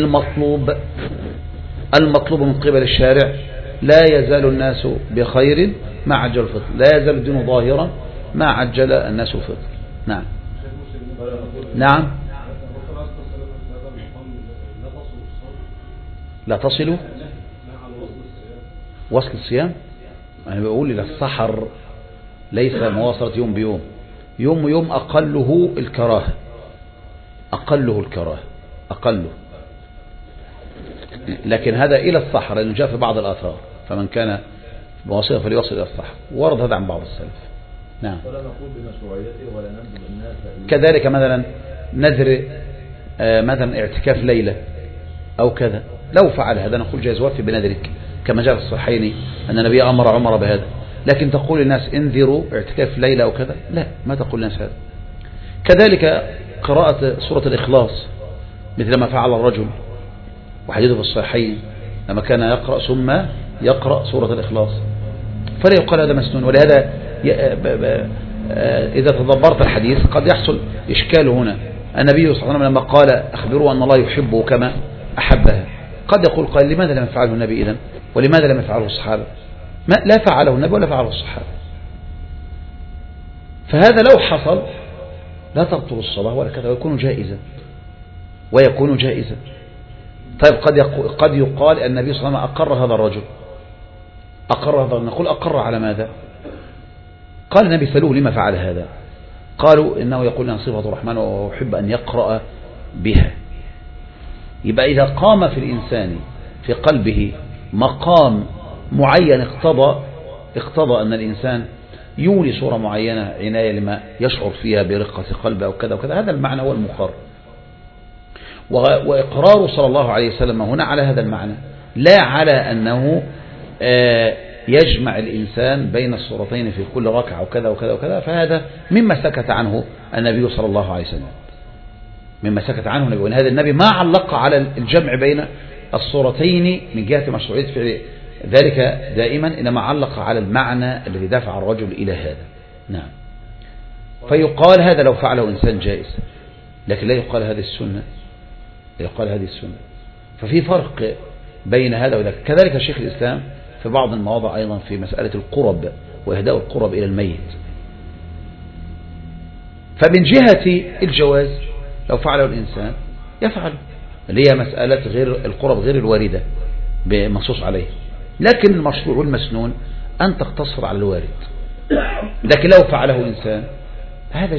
المطلوب من قبل الشارع لا يزال الناس بخير ما عجل الفطر، لا يزال الدين ظاهرا ما عجل الناس الفطر. نعم. نعم. لا تصلوا وصل الصيام. أنا بقول لك السحر ليس مواصلة يوم بيوم، يوم يوم أقله الكراهة، أقله. لكن هذا إلى السحر لأنه جاء في بعض الآثار فمن كان مواصلا فليوصل إلى السحر، ورد هذا عن بعض السلف. نعم. ولا نقول بمشروعيته ولا نندب الناس. كذلك مثلا نذر مثلا اعتكاف ليلة أو كذا، لو فعل هذا نقول جائز وفي بنذرك كما جاء في الصحيحين أن النبي أمر عمر بهذا. لكن تقول للناس انذروا اعتكاف ليلة أو كذا، لا، ما تقول للناس هذا. كذلك قراءة سورة الإخلاص مثل ما فعل الرجل وحديثه في الصحيحين لما كان يقرأ ثم يقرأ سورة الإخلاص، فلا يقال هذا مسنون. ولهذا إذا تدبرت الحديث قد يحصل إشكال هنا. النبي صلى الله عليه وسلم لما قال أخبروا أن الله يحبه كما أحبها، قد يقول قال لماذا لم يفعله النبي إذن ولماذا لم يفعله الصحابة؟ ما لا فعله النبي ولا فعله الصحابة. فهذا لو حصل لا تبطل الصلاة ولا كذا، ويكون جائزا. طيب قد يقال النبي صلى الله عليه وسلم أقر هذا الرجل، نقول أقر على ماذا؟ قال النبي سألوه لما فعل هذا؟ قالوا إنه يقول لنا صفة الرحمن ويحب أن يقرأ بها. يبقى إذا قام في الإنسان في قلبه مقام معين اقتضى أن الإنسان يولي صورة معينة عناية لما يشعر فيها برقة قلبه أو كذا وكذا، هذا المعنى هو المقر. وإقراره صلى الله عليه وسلم هنا على هذا المعنى، لا على أنه يجمع الإنسان بين الصورتين في كل ركعة وكذا وكذا وكذا، فهذا مما سكت عنه النبي صلى الله عليه وسلم، وأن هذا النبي ما علق على الجمع بين الصورتين من جهة مشروعية فعل ذلك دائما، إنما علق على المعنى الذي دفع الرجل إلى هذا. نعم. فيقال هذا لو فعله إنسان جائز، لكن لا يقال هذه السنة. ففي فرق بين هذا وذاك. كذلك الشيخ الإسلام في بعض المواضع أيضا في مسألة القرب وإهداء القرب إلى الميت. فمن جهة الجواز لو فعله الإنسان يفعله، اللي هي مسألة غير القرب غير الواردة بمنصوص عليه. لكن المشروع والمسنون أن تقتصر على الوارد، لكن لو فعله إنسان هذا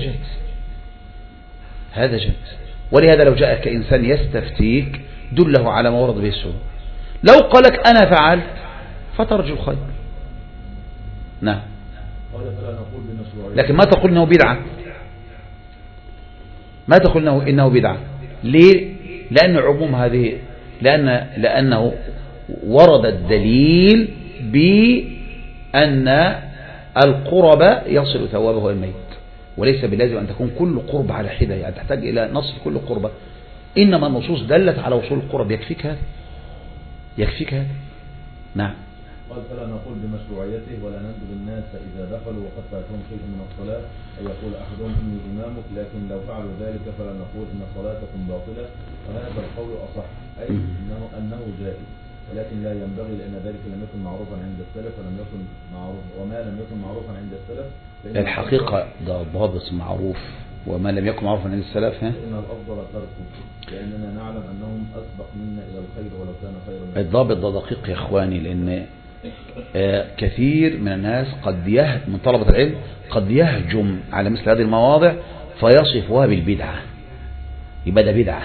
جائز. ولهذا لو جاءك إنسان يستفتيك دله على ما ورد به السنة. لو قالك أنا فعلت فترجو الخير. نعم. لكن ما تقول إنه بدعة، ليه؟ لأن عموم هذه لأنه ورد الدليل بأن القرب يصل ثوابه الميت، وليس بلازم أن تكون كل قرب على حدة، يعني تحتاج إلى نص كل قربة، إنما النصوص دلت على وصول القرب. يكفيك هذا، يكفيك هذا. نعم. قال فلا نقول بمشروعيته ولا ندب الناس إذا دخلوا وقد فاتهم شيء من الصلاة أن يقول أحدهم إني إمامك، لكن لو فعلوا ذلك فلا نقول إن صلاتكم باطلة، وهذا القول أصح، أي أنه جائز، ولكن لا ينبغي لأن ذلك لم يكن معروفا عند السلف ولم يكن معروف، وما لم يكن معروفا عند السلف الحقيقة ده ضابط معروف، وما لم يكن معروفا عند السلف إن الأفضل تركه، لأننا نعلم أنهم أسبق منا إلى الخير ولو كان خيرا. الضابط ده دقيق يا إخواني، لأن كثير من الناس من طلبة العلم قد يهجم على مثل هذه المواضع فيصفها بالبدعة، يبقى ده بدعة.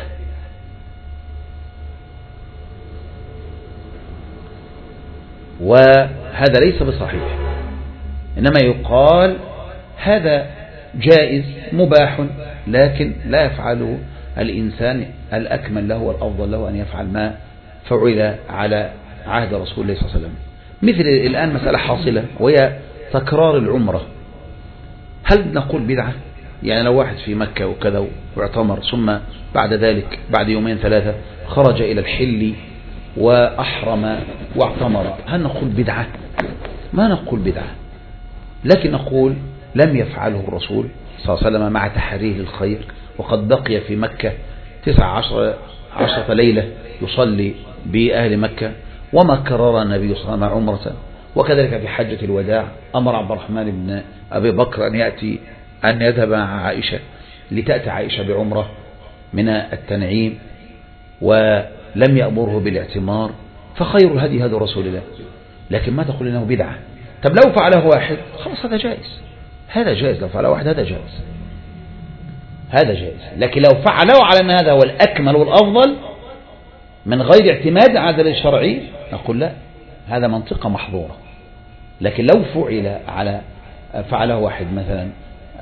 وهذا ليس بصحيح، إنما يقال هذا جائز مباح، لكن لا يفعله الإنسان، الأكمل له والأفضل له أن يفعل ما فعل على عهد رسول الله صلى الله عليه وسلم. مثل الآن مسألة حاصلة وهي تكرار العمرة، هل نقول بدعة؟ يعني لو واحد في مكة وكذا واعتمر ثم بعد ذلك بعد يومين ثلاثة خرج إلى الحل وأحرم واعتمر، هل نقول بدعة؟ ما نقول بدعة، لكن نقول لم يفعله الرسول صلى الله عليه وسلم مع تحريه للخير، وقد بقي في مكة 19 ليلة يصلي بأهل مكة، وما كرر النبي صلى الله عليه وسلم عمرة. وكذلك في حجة الوداع أمر عبد الرحمن بن أبي بكر أن يذهب مع عائشة لتأتي عائشة بعمرة من التنعيم، ولم يأمره بالاعتمار، فخير الهدي هدي رسول الله. لكن ما تقول إنه بدعة. طب لو فعله واحد خلاص هذا جائز، هذا جائز، لو فعله واحد هذا جائز، هذا جائز. لكن لو فعله على أن هذا هو الأكمل والأفضل من غير اعتماد على الدليل الشرعي نقول لا، هذا منطقة محظورة. لكن لو فعله واحد مثلا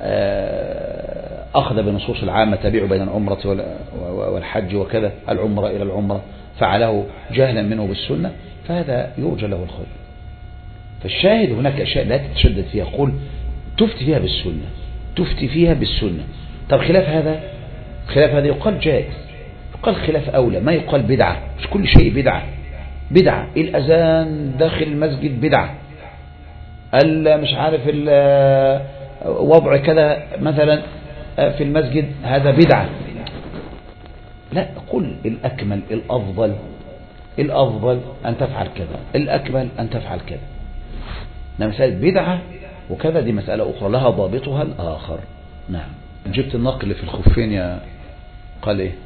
أخذ بنصوص العامة تبيع بين العمرة والحج وكذا، العمرة إلى العمرة، فعله جهلا منه بالسنة، فهذا يرجى له الخير. فالشاهد هناك أشياء لا تتشدد فيها، قل تفتي فيها بالسنة، تفتي فيها بالسنة. طب خلاف هذا يقال جائز، يقال خلاف أولى، ما يقال بدعة. مش كل شيء بدعة. الأذان داخل المسجد بدعة، مش عارف وضع كذا مثلا في المسجد هذا بدعة. لا، قل الأكمل الأفضل أن تفعل كذا، الأكمل أن تفعل كذا. مسألة بدعة وكذا دي مسألة أخرى لها ضابطها الآخر. نعم. جبت النقل في الخفين يا قال إيه؟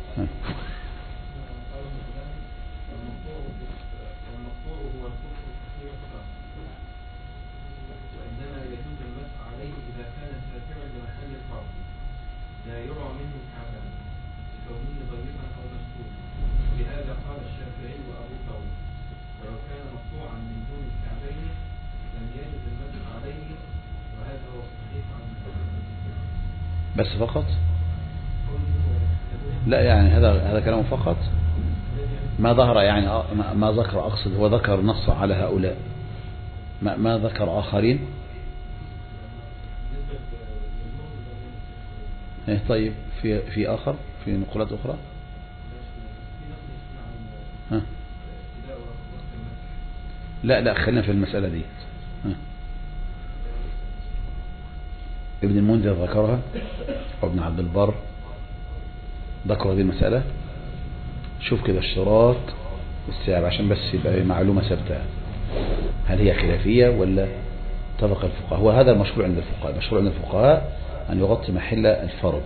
بس فقط؟ لا، يعني هذا كلام فقط، ما ظهر يعني ما ذكر، أقصد هو ذكر نص على هؤلاء، ما ذكر آخرين. طيب في آخر، في نقولات أخرى. لا خلينا في المسألة دي. ابن المنذر ذكرها، وابن عبد البر ذكر هذه المسألة. شوف كده اشتراط السعر عشان بس يبقى معلومة ثابتة، هل هي خلافية ولا اتفق الفقهاء؟ هو هذا المشروع عند الفقهاء. المشروع عند الفقهاء أن يغطي محل الفرض.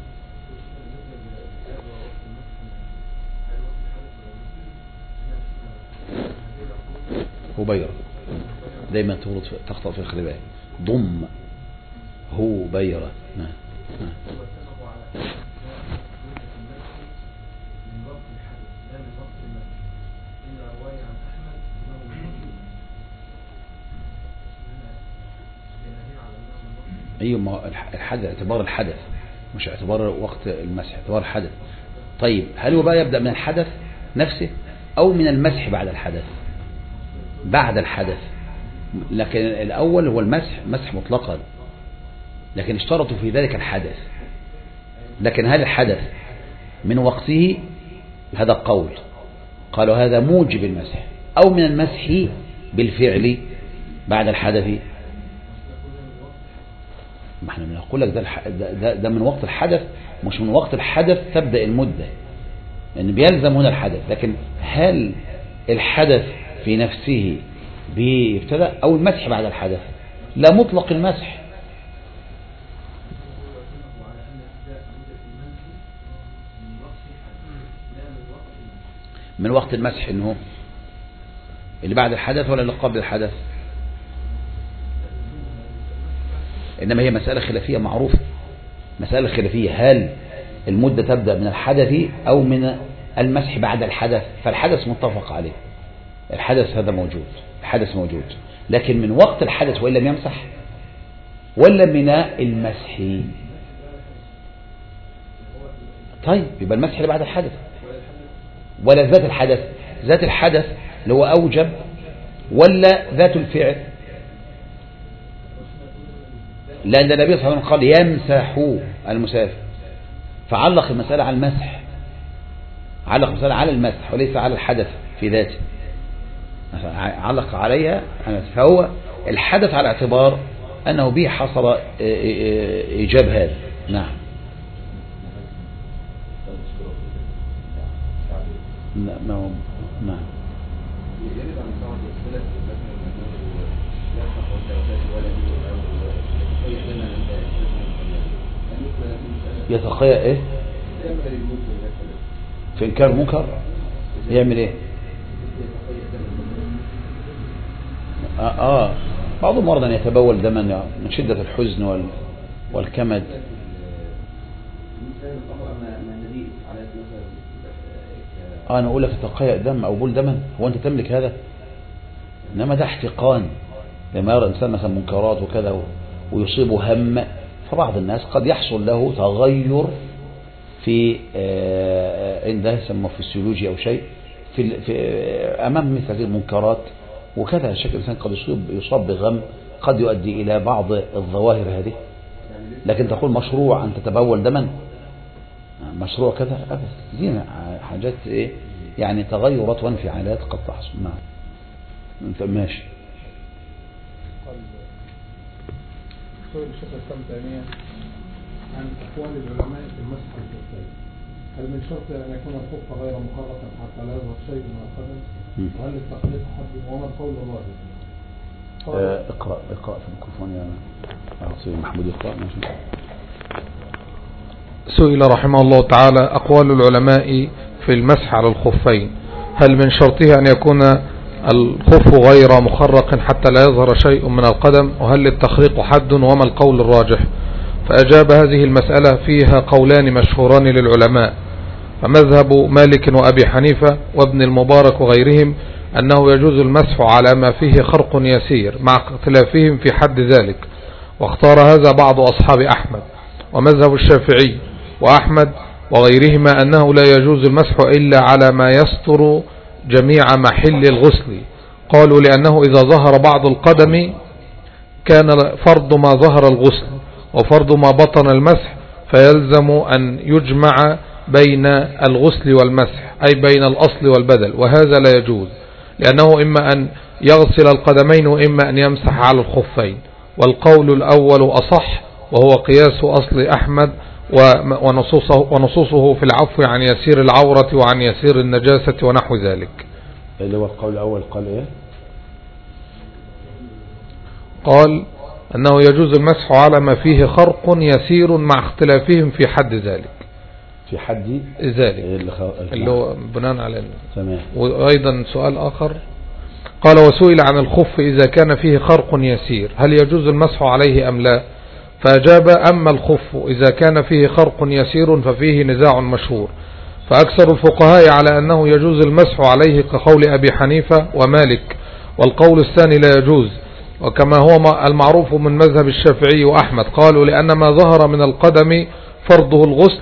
هبيرة دايما تخطأ في الخلباء، ضم هبيرة. نعم. أيوة، الحدث اعتبار الحدث، مش اعتبار وقت المسح، اعتبار الحدث. طيب هل هو بقى يبدأ من الحدث نفسه أو من المسح بعد الحدث؟ بعد الحدث. لكن الأول هو مسح مطلقا، لكن اشترطوا في ذلك الحدث. لكن هل الحدث من وقته؟ هذا قول قالوا هذا موجب المسح، أو من المسح بالفعل بعد الحدث. ما احنا بنقول لك ده من وقت الحدث، مش من وقت الحدث تبدأ المدة، لأن بيلزم هنا الحدث. لكن هل الحدث في نفسه بيبتدأ أو المسح بعد الحدث؟ لا، مطلق المسح. من وقت المسح إنه اللي بعد الحدث ولا اللي قبل الحدث؟ إنما هي مسألة خلافية معروفة، مسألة خلافية، هل المدة تبدأ من الحدث أو من المسح بعد الحدث؟ فالحدث متفق عليه، الحدث هذا موجود، الحدث موجود، لكن من وقت الحدث وإن لم يمسح ولا من المسح؟ طيب يبقى المسح اللي بعد الحدث ولا ذات الحدث؟ ذات الحدث اللي هو أوجب ولا ذات الفعل؟ لأن النبي صلى الله عليه وسلم قال يمسح المسافر، فعلق المسألة على المسح، علق المسألة على المسح وليس على الحدث في ذاته، علق عليها. فهو الحدث على اعتبار أنه به حصل إيجاب هذا. نعم. نعم. يتقيأ ايه في انكار منكر؟ يعمل ايه؟ بعضهم ورد ان يتبول دما من شدة الحزن والكمد. انا اقول لك تتقيأ دم او بول دما، هو انت تملك هذا؟ انما ده احتقان، لما يرى الانسان مثلا منكرات وكذا ويصيبه هم، فبعض الناس قد يحصل له تغير في عندها يسمى فسيولوجي أو شيء في أمام مثل هذه المنكرات وكذا. شكل الإنسان قد يصاب بغم قد يؤدي إلى بعض الظواهر هذه. لكن تقول مشروع أن تتبول دما، مشروع كذا، أبدا. دي حاجات إيه يعني تغيرات وانفعالات قد تحصل. نعم ماشي. سؤال الشيخ الإسلام تيمية عن أقوال العلماء في المسح الخفين، هل من شرط أن يكون الخف غير مخرقا حتى لا يظهر شيء من القدم؟ وهل التقليد حد وما القول الراجح؟ اقرأ في الميكروفون يا أخي محمود، اقرأ. ماشي. سئل رحمه الله تعالى أقوال العلماء في المسح على الخفين، هل من شرطه أن يكون الخف غير مخرق حتى لا يظهر شيء من القدم؟ وهل للتخريق حد وما القول الراجح؟ فأجاب هذه المسألة فيها قولان مشهوران للعلماء، فمذهب مالك وأبي حنيفة وابن المبارك وغيرهم أنه يجوز المسح على ما فيه خرق يسير مع اختلافهم في حد ذلك، واختار هذا بعض أصحاب أحمد. ومذهب الشافعي وأحمد وغيرهما أنه لا يجوز المسح إلا على ما يستر جميع محل الغسل، قالوا لأنه إذا ظهر بعض القدم كان فرض ما ظهر الغسل وفرض ما بطن المسح، فيلزم أن يجمع بين الغسل والمسح، أي بين الأصل والبدل، وهذا لا يجوز، لأنه إما أن يغسل القدمين وإما أن يمسح على الخفين. والقول الأول أصح، وهو قياس أصل أحمد ونصوصه في العفو عن يسير العورة وعن يسير النجاسة ونحو ذلك. اللي هو القول الأول قال إيه؟ قال أنه يجوز المسح على ما فيه خرق يسير مع اختلافهم في حد ذلك، في حد ذلك اللي هو بناء على تمام. وأيضا سؤال آخر قال وسئل عن الخف إذا كان فيه خرق يسير هل يجوز المسح عليه أم لا؟ فأجاب أما الخف إذا كان فيه خرق يسير ففيه نزاع مشهور، فأكثر الفقهاء على أنه يجوز المسح عليه كقول أبي حنيفة ومالك، والقول الثاني لا يجوز، وكما هو المعروف من مذهب الشافعي وأحمد، قالوا لأن ما ظهر من القدم فرضه الغسل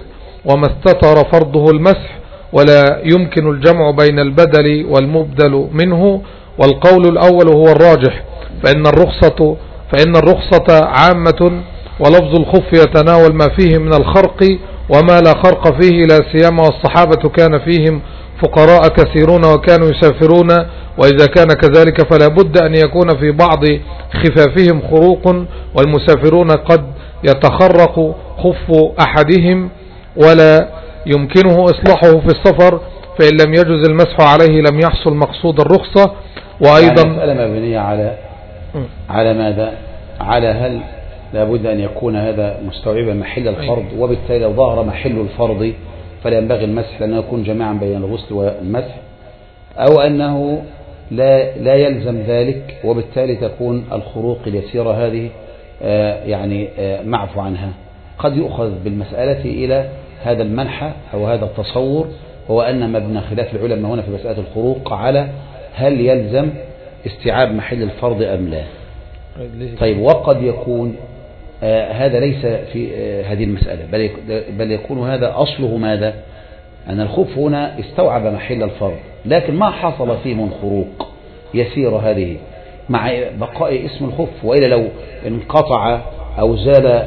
وما استتر فرضه المسح، ولا يمكن الجمع بين البدل والمبدل منه. والقول الأول هو الراجح، فإن الرخصة عامة، ولفظ الخف يتناول ما فيه من الخرق وما لا خرق فيه، لا سيما والصحابة كان فيهم فقراء كثيرون وكانوا يسافرون، وإذا كان كذلك فلا بد أن يكون في بعض خفافهم خروق، والمسافرون قد يتخرق خف أحدهم ولا يمكنه إصلاحه في السفر، فإن لم يجوز المسح عليه لم يحصل مقصود الرخصة. وأيضا يعني مسألة مبنية على ماذا؟ على هل لابد أن يكون هذا مستوعبا محل الفرض، وبالتالي لو ظهر محل الفرض فلا ينبغي المسح لأنه يكون جماعا بين الغسل والمسح، أو أنه لا يلزم ذلك وبالتالي تكون الخروق اليسيرة هذه يعني معفو عنها. قد يؤخذ بالمسألة إلى هذا المنحى أو هذا التصور، هو أن مبنى خلاف العلماء هنا في مسألة الخروق على هل يلزم استيعاب محل الفرض أم لا. طيب، وقد يكون هذا ليس في هذه المسألة، بل يكون هذا أصله ماذا؟ أن الخف هنا استوعب محل الفرض، لكن ما حصل فيه من خروق يسير هذه مع بقاء اسم الخف، وإلا لو انقطع أو زال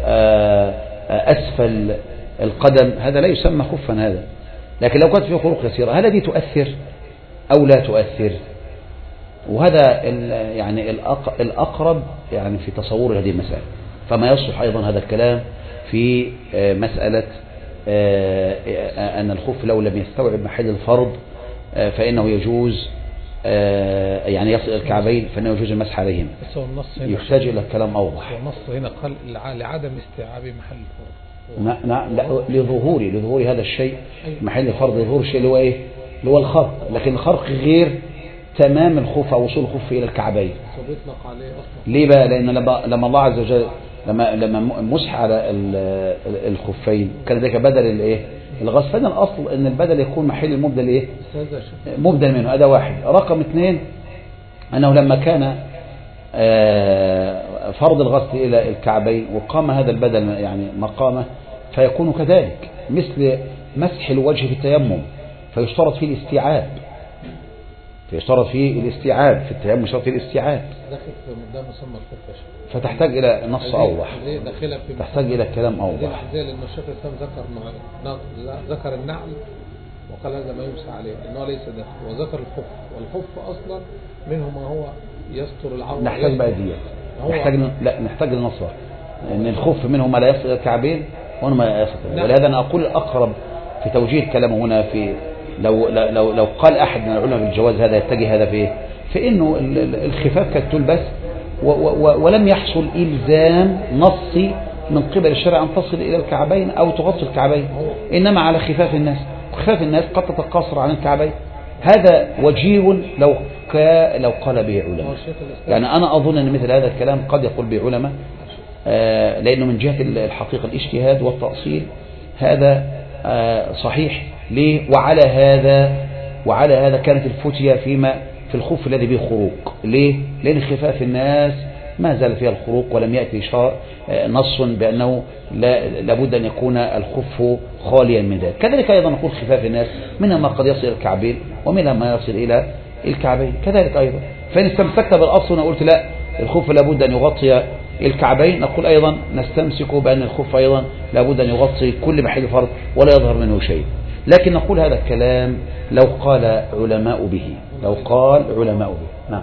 أسفل القدم هذا لا يسمى خفا هذا. لكن لو كانت فيه خروق يسيرة هل دي تؤثر أو لا تؤثر؟ وهذا يعني الأقرب يعني في تصور هذه المسألة. فما يصلح أيضا هذا الكلام في مسألة أن الخف لو لم يستوعب محل الفرض فإنه يجوز يعني يصل الكعبين فإنه يجوز المسح عليهم. يحتاج إلى كلام أوضح. النص هنا قال لعدم استيعاب محل الفرض. نعم، لظهور هذا الشيء محل الفرض، لظهور الشيء اللي هو إيه؟ اللي هو الخرق، لكن الخرق غير تمام الخف أو وصول الخف إلى الكعبين. ليه بقى؟ لأن لما الله عز وجل لما مسح على الخفين كان ذلك بدل الايه؟ الغسل. فإن الأصل أن البدل يكون محل المبدل ايه؟ مبدل منه. هذا واحد. رقم 2 أنه لما كان فرض الغسل إلى الكعبين وقام هذا البدل يعني مقامه، فيكون كذلك مثل مسح الوجه في التيمم، فيشترط فيه الاستيعاب. في التيمم يشترط فيه الاستيعاب، فتحتاج إلى نص أوضح، تحتاج إلى كلام أوضح. زي لأن الشيخ الإسلام ذكر النعل وقال هذا ما يمسح عليه إنه ليس داخل، وذكر الخف، والخف أصلا منه ما هو يستر العورة. نحتاج بقى ديت، نحتاج النص، لأن الخف منه ما لا يصل إلى الكعبين وأنا ما يصل. ولهذا أنا أقول الأقرب في توجيه الكلام هنا في لو قال أحد من العلماء بالجواز هذا يتجه هذا في إنه الخفاف كانت تلبس ولم يحصل إلزام نصي من قبل الشرع أن تصل إلى الكعبين أو تغطي الكعبين، إنما على خفاف الناس، وخفاف الناس قد تتقاصر عن الكعبين. هذا وجيه لو قال به علماء. يعني أنا أظن أن مثل هذا الكلام قد يقول به علماء، لأنه من جهة الحقيقة الاجتهاد والتأصيل هذا صحيح. ليه؟ وعلى هذا كانت الفتية في الخف الذي به خروق. ليه؟ لأن خفاف الناس ما زال فيها الخروق ولم يأتي نص بأنه لابد أن يكون الخف خاليا من ذلك. كذلك أيضا نقول خفاف الناس منها ما قد يصل إلى الكعبين ومنها ما يصل إلى الكعبين كذلك أيضا. فإن استمسكت بالأصل وقلت لا الخف لابد أن يغطي الكعبين، نقول أيضا نستمسك بأن الخف أيضا لابد أن يغطي كل محل فرض ولا يظهر منه شيء. لكن نقول هذا الكلام لو قال علماء به، نعم.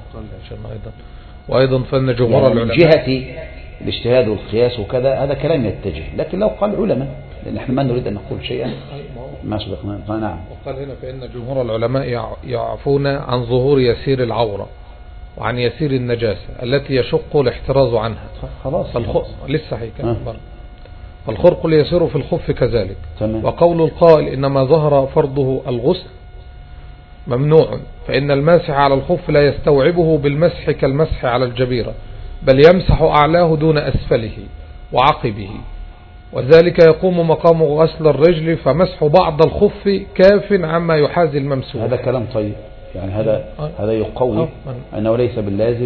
وأيضا فإن جمهور العلماء من جهة الاجتهاد والقياس وكذا هذا كلام يتجه، لكن لو قال علماء لأن احنا ما نريد أن نقول شيئا ما سبقنا. نعم. وقال هنا فإن جمهور العلماء يعفون عن ظهور يسير العورة وعن يسير النجاسة التي يشق الاحتراز عنها. خلاص لسه هيك. فالخرق اليسير في الخف كذلك. تمام. وقول القائل إنما ظهر فرضه الغسل ممنوع، فإن الماسح على الخف لا يستوعبه بالمسح كالمسح على الجبيرة، بل يمسح أعلاه دون أسفله وعقبه، وذلك يقوم مقام غسل الرجل، فمسح بعض الخف كاف عما يحازي الممسوح. هذا كلام طيب، يعني هذا يقوي أنه ليس باللازم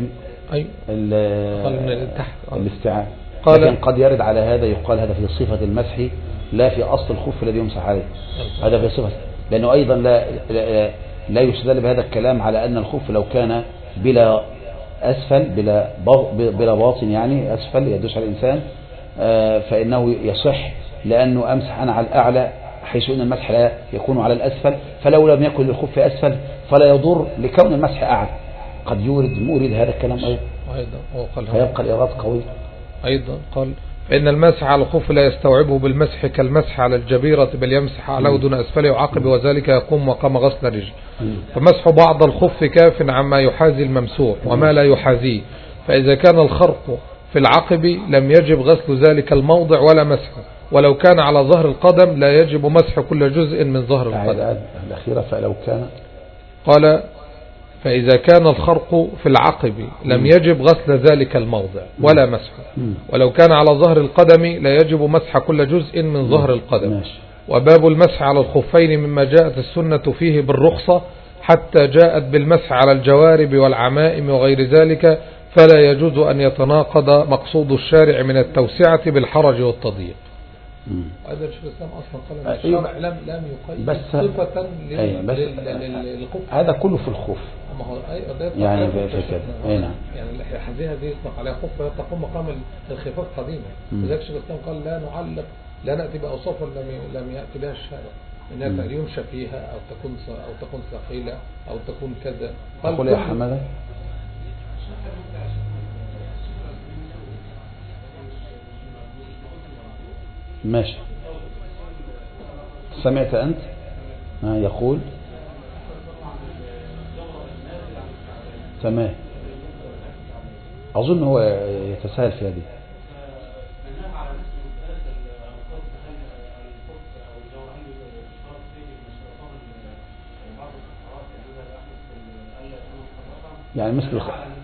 الاستيعاب، لكن قد يرد على هذا يقال هذا في صفة المسح لا في أصل الخف الذي يمسح عليه، هذا في صفة، لأنه أيضا لا يستدل بهذا الكلام على أن الخف لو كان بلا أسفل بلا باطن، يعني أسفل يدوس على الإنسان فإنه يصح، لأنه أمسح أنا على الأعلى حيث أن المسح لا يكون على الأسفل، فلو لم يكن للخف أسفل فلا يضر لكون المسح أعلى. قد يورد هذا الكلام أيضا فيبقى الإيراد قوي. أيضا قال فإن المسح على الخف لا يستوعبه بالمسح كالمسح على الجبيرة، بل يمسح على دون أسفله وعقب، وذلك يقوم مقام غسل الرجل. فمسح بعض الخف كاف عما يحازي الممسوح وما لا يحازيه، فإذا كان الخرق في العقب لم يجب غسل ذلك الموضع ولا مسحه، ولو كان على ظهر القدم لا يجب مسح كل جزء من ظهر القدم. الأخيرة فلو كان، قال فإذا كان الخرق في العقب لم يجب غسل ذلك الموضع ولا مسحه، ولو كان على ظهر القدم لا يجب مسح كل جزء من ظهر القدم. وباب المسح على الخفين مما جاءت السنة فيه بالرخصة، حتى جاءت بالمسح على الجوارب والعمائم وغير ذلك، فلا يجوز أن يتناقض مقصود الشارع من التوسعة بالحرج والتضييق. هذا الشيخ الإسلام أصلا قال أن الشرع لم يقيد صفة للخف، هذا كله في الخف يعني في كذا. يعني هذه يطلق عليها خف تقوم مقام الخفاف قديما. لذلك الشيخ الإسلام قال لا نعلق، لا نأتي بأوصاف لم يأتي بها الشارع، إنها يمشى فيها أو تكون ثقيلة أو تكون كذا. قل يا حمادة. ماشي، سمعت أنت يقول تمام، أظن هو يتساهل في هذه. يعني مثل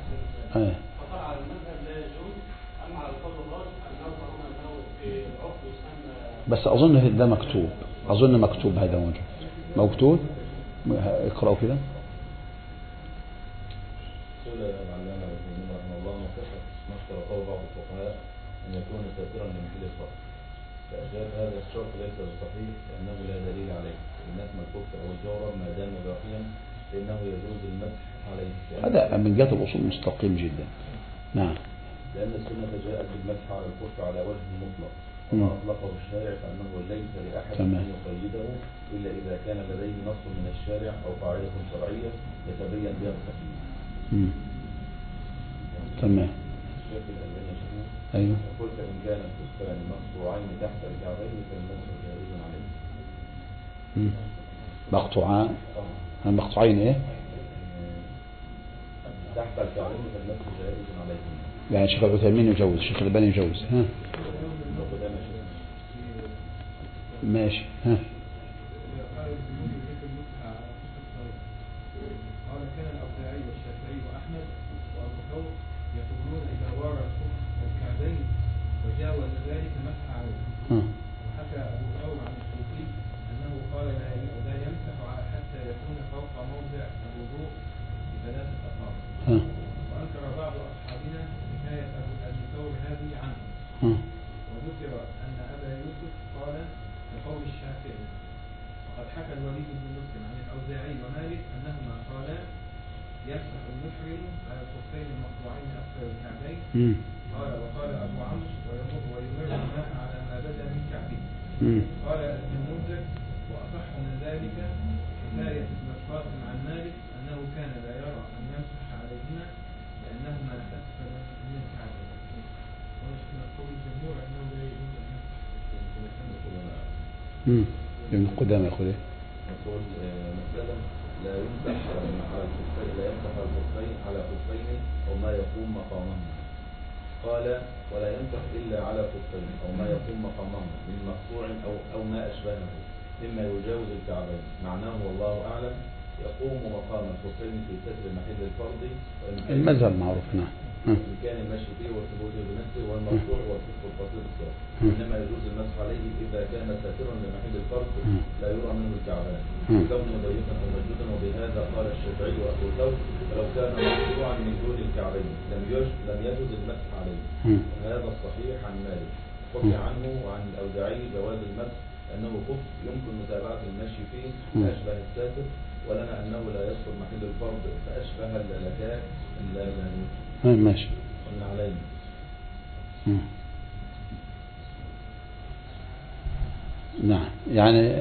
بس أظن ده مكتوب، أظن مكتوب هذا موجود. اقرأوا كده. قال العلامة رحمه الله ما اشترطه بعض الفقهاء أن يكون ساترا لمحل الفرق، فأجاب هذا الشرط ليس بصحيح لأنه لا دليل عليه، إنما الكف أو الجورب ما دام باقيا فإنه يجوز المسح عليه. هذا من جهة الأصول مستقيم جدا. نعم. لأن السنة جاءت بالمسح على الكف على وجه مطلق، وما أطلقه الشارع فأنه ليس لأحد أن يقيده إلا إذا كان لديه نص من الشارع أو قاعدة شرعية يتبين بها التقييد. تمام. الشيخ الألباني شيخنا. أيوه. يقول فإن كان الكفان مقطوعين تحت الكعبين فالمسح جائز عليه. مقطوعان. مقطوعين إيه؟ تحت الكعبين فالمسح جائز عليه. يعني الشيخ العثيمين يجوز، الشيخ الألباني يجوز. ماشي. قال كان الأوزاعي والشافعي وأحمد وأبو ثور يقولون إذا وارى الخف الكعبين وجاوز ذلك مسح عليه. وحكى أبو ثور عن الشافعي أنه قال لا يمسح حتى يكون فوق موضع الوضوء بثلاثة أصابع. وأنكر بعض أصحابنا حكاية أبو ثور هذه عنه. وذكر أن أبا يوسف قال لقول الشافعي. وقد حكى الوليد بن مسلم عن الأوزاعي ومالك أنهما قالا يمسح المحرم على الخفين المقطوعين أسفل الكعبين. وقال أبو عمرو ويمر الماء على ما بدا من كعبه. قال ابن المنذر وأصح من ذلك حكاية ابن القاسم عن مالك أنه كان لا يرى أن يمسح عليهما لأنهما أسفل من الكعبين. ونحن نقول الجمهور أنه لا يجوز أن يمسح. ابن قدامى يقول ايه؟ يقول مثلا لا يمسح على الخفين، لا يمسح الخفين على خفين او ما يقوم مقامهما. قال ولا يمسح الا على خفين او ما يقوم مقامهما من مقطوع او ما اشبهه مما يجاوز الكعبين. معناه والله اعلم يقوم مقام الخفين في ستر محل الفرض المذهب معروف. نعم. إن كان المشي فيه وثبوته بنفسه والمرفوع والكف القصير الصغير. إنما يجوز المسح عليه إذا كان ساترا لمحل الفرض لا يرى منه الكعبان كونه ضيقا أو مسجودا. وبهذا قال الشافعي وأبو ثور ولو كان مقطوعا من دون الكعبين لم يجوز المسح عليه. وهذا الصحيح عن مالك حكي عنه وعن الأوزاعي جواز المسح أنه خف يمكن متابعة المشي فيه فأشبه الساتر، ولنا أنه لا يستر محل الفرض فأشبه اللكاء ماشي قلنا عليه. نعم، يعني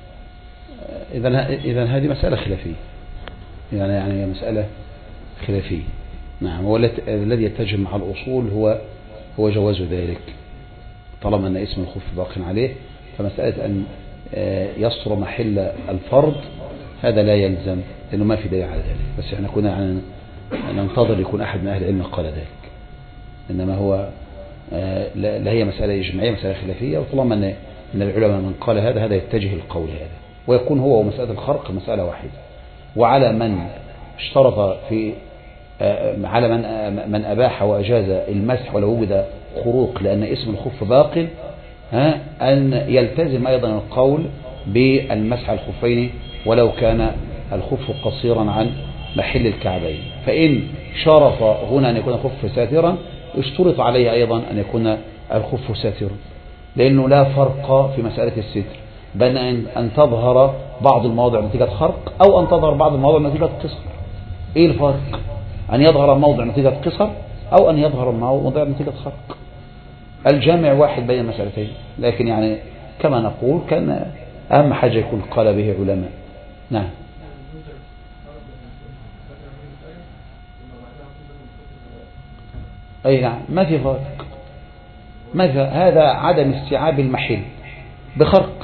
إذا هذه مسألة خلافية، يعني مسألة خلافية. نعم، هو الذي يتجه مع الأصول هو جواز ذلك طالما أن اسم الخف باق عليه. فمسألة أن يصر محل الفرض هذا لا يلزم، لأنه ما في دليل على ذلك، بس احنا كنا ننتظر يكون أحد من أهل العلم قال ذلك. إنما هو لا هي مسألة إجماعية، مسألة خلافية، وطالما أن من العلماء من قال هذا يتجه القول هذا، ويكون هو ومسألة الخرق مسألة واحدة. وعلى من اشترط في على من أباح وأجاز المسح ولو وجد خروق لأن اسم الخف باق، أن يلتزم أيضا القول بالمسح الخفين ولو كان الخف قصيرا عن محل الكعبين. فإن شرط هنا أن يكون الخف ساترا اشترط عليه أيضا أن يكون الخف ساترا، لأنه لا فرق في مسألة الستر بين أن تظهر بعض المواضع نتيجة خرق أو أن تظهر بعض المواضع نتيجة قصر. إيه الفرق؟ أن يظهر موضع نتيجة قصر أو أن يظهر موضع نتيجة خرق. الجامع واحد بين المسألتين، لكن يعني كما نقول كان أهم حاجة يكون قال به علماء. نعم. أي نعم، ما في فرق. هذا عدم استيعاب المحل بخرق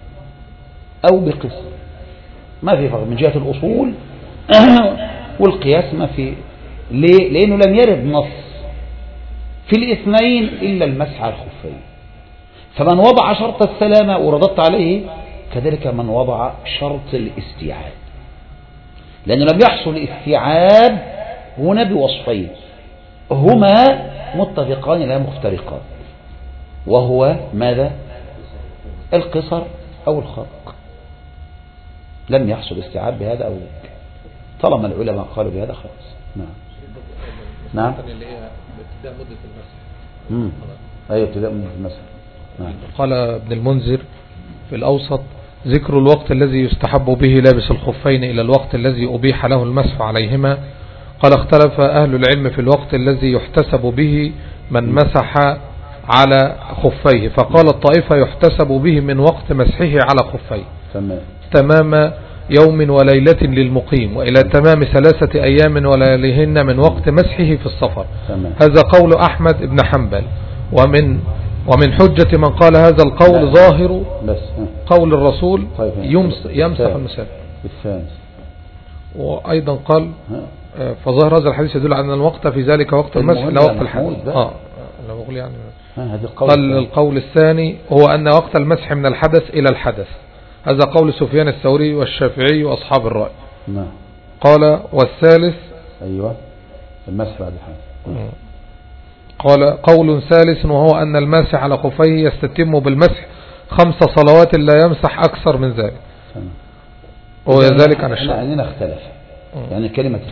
أو بقصر، ما في فرق من جهة الأصول والقياس ما في. ليه؟ لأنه لم يرد نص في الاثنين إلا المسح على الخفين. فمن وضع شرط السلامة ورددت عليه كذلك من وضع شرط الاستيعاب، لأنه لم يحصل استيعاب هنا بوصفين هما متفقان لا مفترقان، وهو ماذا؟ القصر أو الخرق. لم يحصل استيعاب بهذا أو ذاك، طالما العلماء قالوا بهذا خلاص. نعم. ابتداء مدة المسح. أيوة، ابتداء مدة المسح. نعم. قال ابن المنذر في الأوسط: ذكر الوقت الذي يستحب به لابس الخفين إلى الوقت الذي أبيح له المسح عليهما. قال: اختلف أهل العلم في الوقت الذي يحتسب به من مسح على خفيه، فقال الطائفة: يحتسب به من وقت مسحه على خفيه تمام يوم وليلة للمقيم، وإلى تمام 3 أيام ولياليهن من وقت مسحه في السفر. هذا قول أحمد بن حنبل. ومن حجة من قال هذا القول ظاهر قول الرسول يمسح المسافر بالثاني. وأيضا قال: فظاهر هذا الحديث يدل على أن الوقت في ذلك وقت المسح لا وقت الحدث. يعني قال القول الثاني هو أن وقت المسح من الحدث إلى الحدث. هذا قول سفيان الثوري والشافعي وأصحاب الرأي. قال: والثالث أيوة المسح بعد الحدث. قال: قول ثالث وهو أن الماسح على خفيه يستتم بالمسح 5 صلوات لا يمسح أكثر من ذلك. وذلك عن الشرع. يعني اختلف، يعني كلمة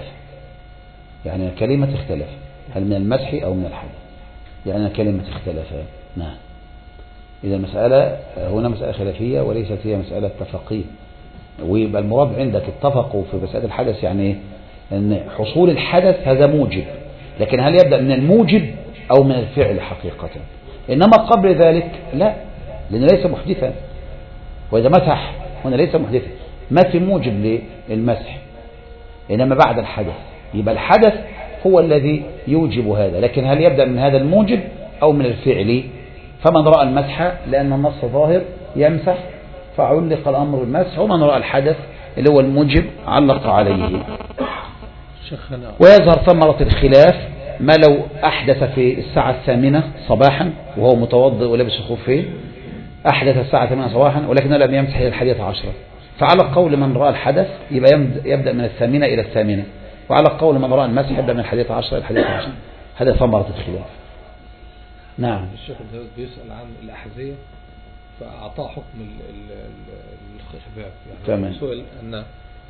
اختلف، هل من المسح أو من الحدث؟ يعني كلمة اختلف. نعم. إذا المسألة هنا مسألة خلافية وليست هي مسألة اتفاقية. ويبقى المراد عندك اتفقوا في مسألة الحدث، يعني أن حصول الحدث هذا موجب، لكن هل يبدأ من الموجب أو من الفعل حقيقة؟ إنما قبل ذلك لا، لأنه ليس محدثا. وإذا مسح هنا ليس محدثا، ما في موجب للمسح، إنما بعد الحدث. يبقى الحدث هو الذي يوجب هذا، لكن هل يبدأ من هذا الموجب أو من الفعل؟ فمن رأى المسح لأن النص ظاهر يمسح فعلق الأمر بالمسح، ومن رأى الحدث اللي هو الموجب علق عليه. ويظهر ثمرة الخلاف ما لو أحدث في الساعة 8 صباحا وهو متوضئ ولبس خفين، أحدث الساعة 8 صباحا ولكنه لم يمسح إلى 11، فعلى قول من رأى الحدث يبقى يبدأ من 8 إلى 8، وعلى قول من رأى المسح يبدأ من 11 إلى 11. هذا ثمرة الخلاف. نعم. الشيخ الزاوية بيسأل عن الأحذية فأعطاه حكم الخفاف، يعني سئل أن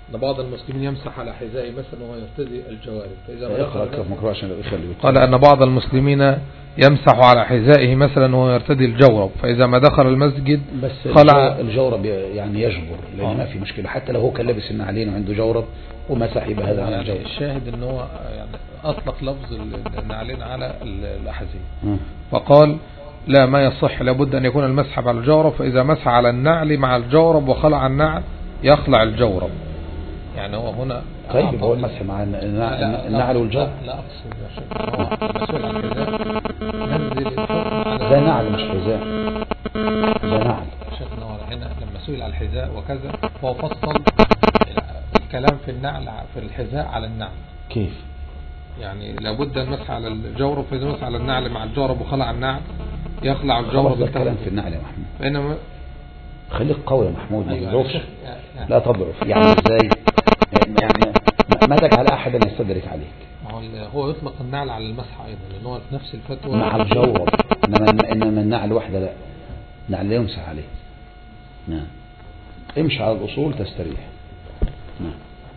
أن بعض المسلمين يمسح على حذائه مثلا وهو يرتدي الجوارب، فإذا اقرأ كيف مكروه عشان يخلي. قال أن بعض المسلمين يمسح على حذائه مثلا وهو يرتدي الجورب، فإذا ما دخل المسجد بس خلع الجورب يعني يجبر، لأن ما في مشكلة حتى لو هو كان لابس النعلين وعنده جورب ومسح يبقى هذا عن يعني الجورب. الشاهد أنه هو يعني أطلق لفظ النعلين على الأحذية، فقال لا ما يصح، لابد أن يكون المسح على الجورب، فإذا مسح على النعل مع الجورب وخلع النعل يخلع الجورب. يعني هو هنا طيب هو المسح مع النعل والجورب. لا أقصد يا شيخ المسؤول عن الحذاء ينزل الحكم على ده نعل مش حذاء، ده نعل. شيخنا هنا لما سئل على الحذاء وكذا هو فصل الكلام في النعل في الحذاء على النعل. كيف؟ يعني لابد المسح على الجورب، فإذا مسح على النعل مع الجورب وخلع النعل يخلع الجورب. الكلام في النعل يا محمود. بينما خليك قوي يا محمود، ما أيوة تضعفش. لا تضعف. يعني ازاي؟ يعني ما تجعل احدا يستدرك عليك. هو يطلق النعل على المسح ايضا لان هو في نفس الفتوى مع الجورب، انما النعل واحده لا، نعل لا يمسح عليه. نعم، امشي على الاصول تستريح. نعم.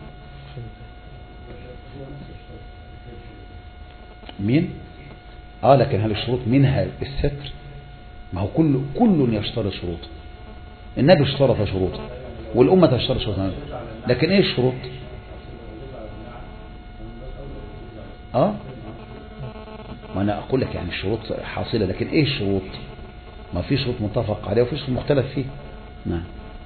مين؟ لكن هل الشروط منها الستر؟ ما هو كل يشترط شروط. النبي اشترط شروطا والأمة تشترط شروطا، لكن ايه الشروط؟ وانا اقول لك يعني الشروط حاصلة، لكن ايه الشروط؟ ما في شروط متفق عليها وفي شروط مختلف فيه. نعم.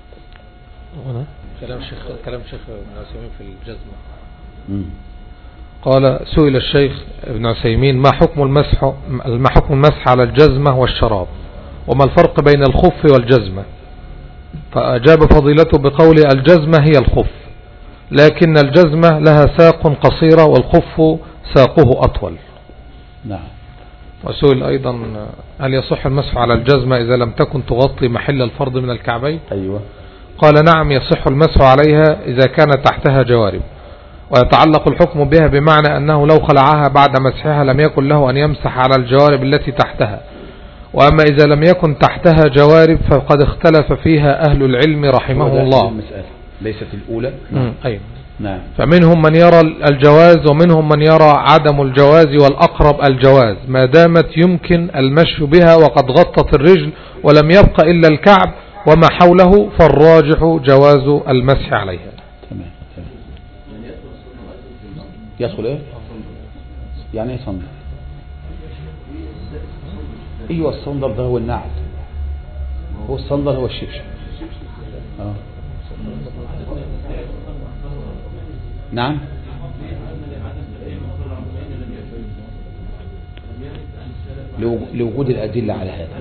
كلام شيخ ابن عثيمين في الجزمة. قال سئل الشيخ ابن عثيمين ما حكم المسح على الجزمة والشراب، وما الفرق بين الخف والجزمة؟ فأجاب فضيلته بقول الجزمة هي الخف، لكن الجزمة لها ساق قصيرة والخف ساقه أطول. نعم. وسئل أيضا هل يصح المسح على الجزمة إذا لم تكن تغطي محل الفرض من الكعبين؟ أيوة. قال نعم يصح المسح عليها إذا كان تحتها جوارب، ويتعلق الحكم بها بمعنى أنه لو خلعها بعد مسحها لم يكن له أن يمسح على الجوارب التي تحتها، وأما إذا لم يكن تحتها جوارب فقد اختلف فيها أهل العلم رحمه الله. المسألة ليست الأولى. أيوة. نعم. فمنهم من يرى الجواز ومنهم من يرى عدم الجواز، والأقرب الجواز ما دامت يمكن المشي بها وقد غطت الرجل ولم يبق إلا الكعب وما حوله، فالراجح جواز المسح عليها. تمام. يدخل ايه؟ يعني ايه صندل؟ ايوه الصندل ده هو النعل، هو الصندل هو الشبشب. نعم. لوجود الأدلة على هذا.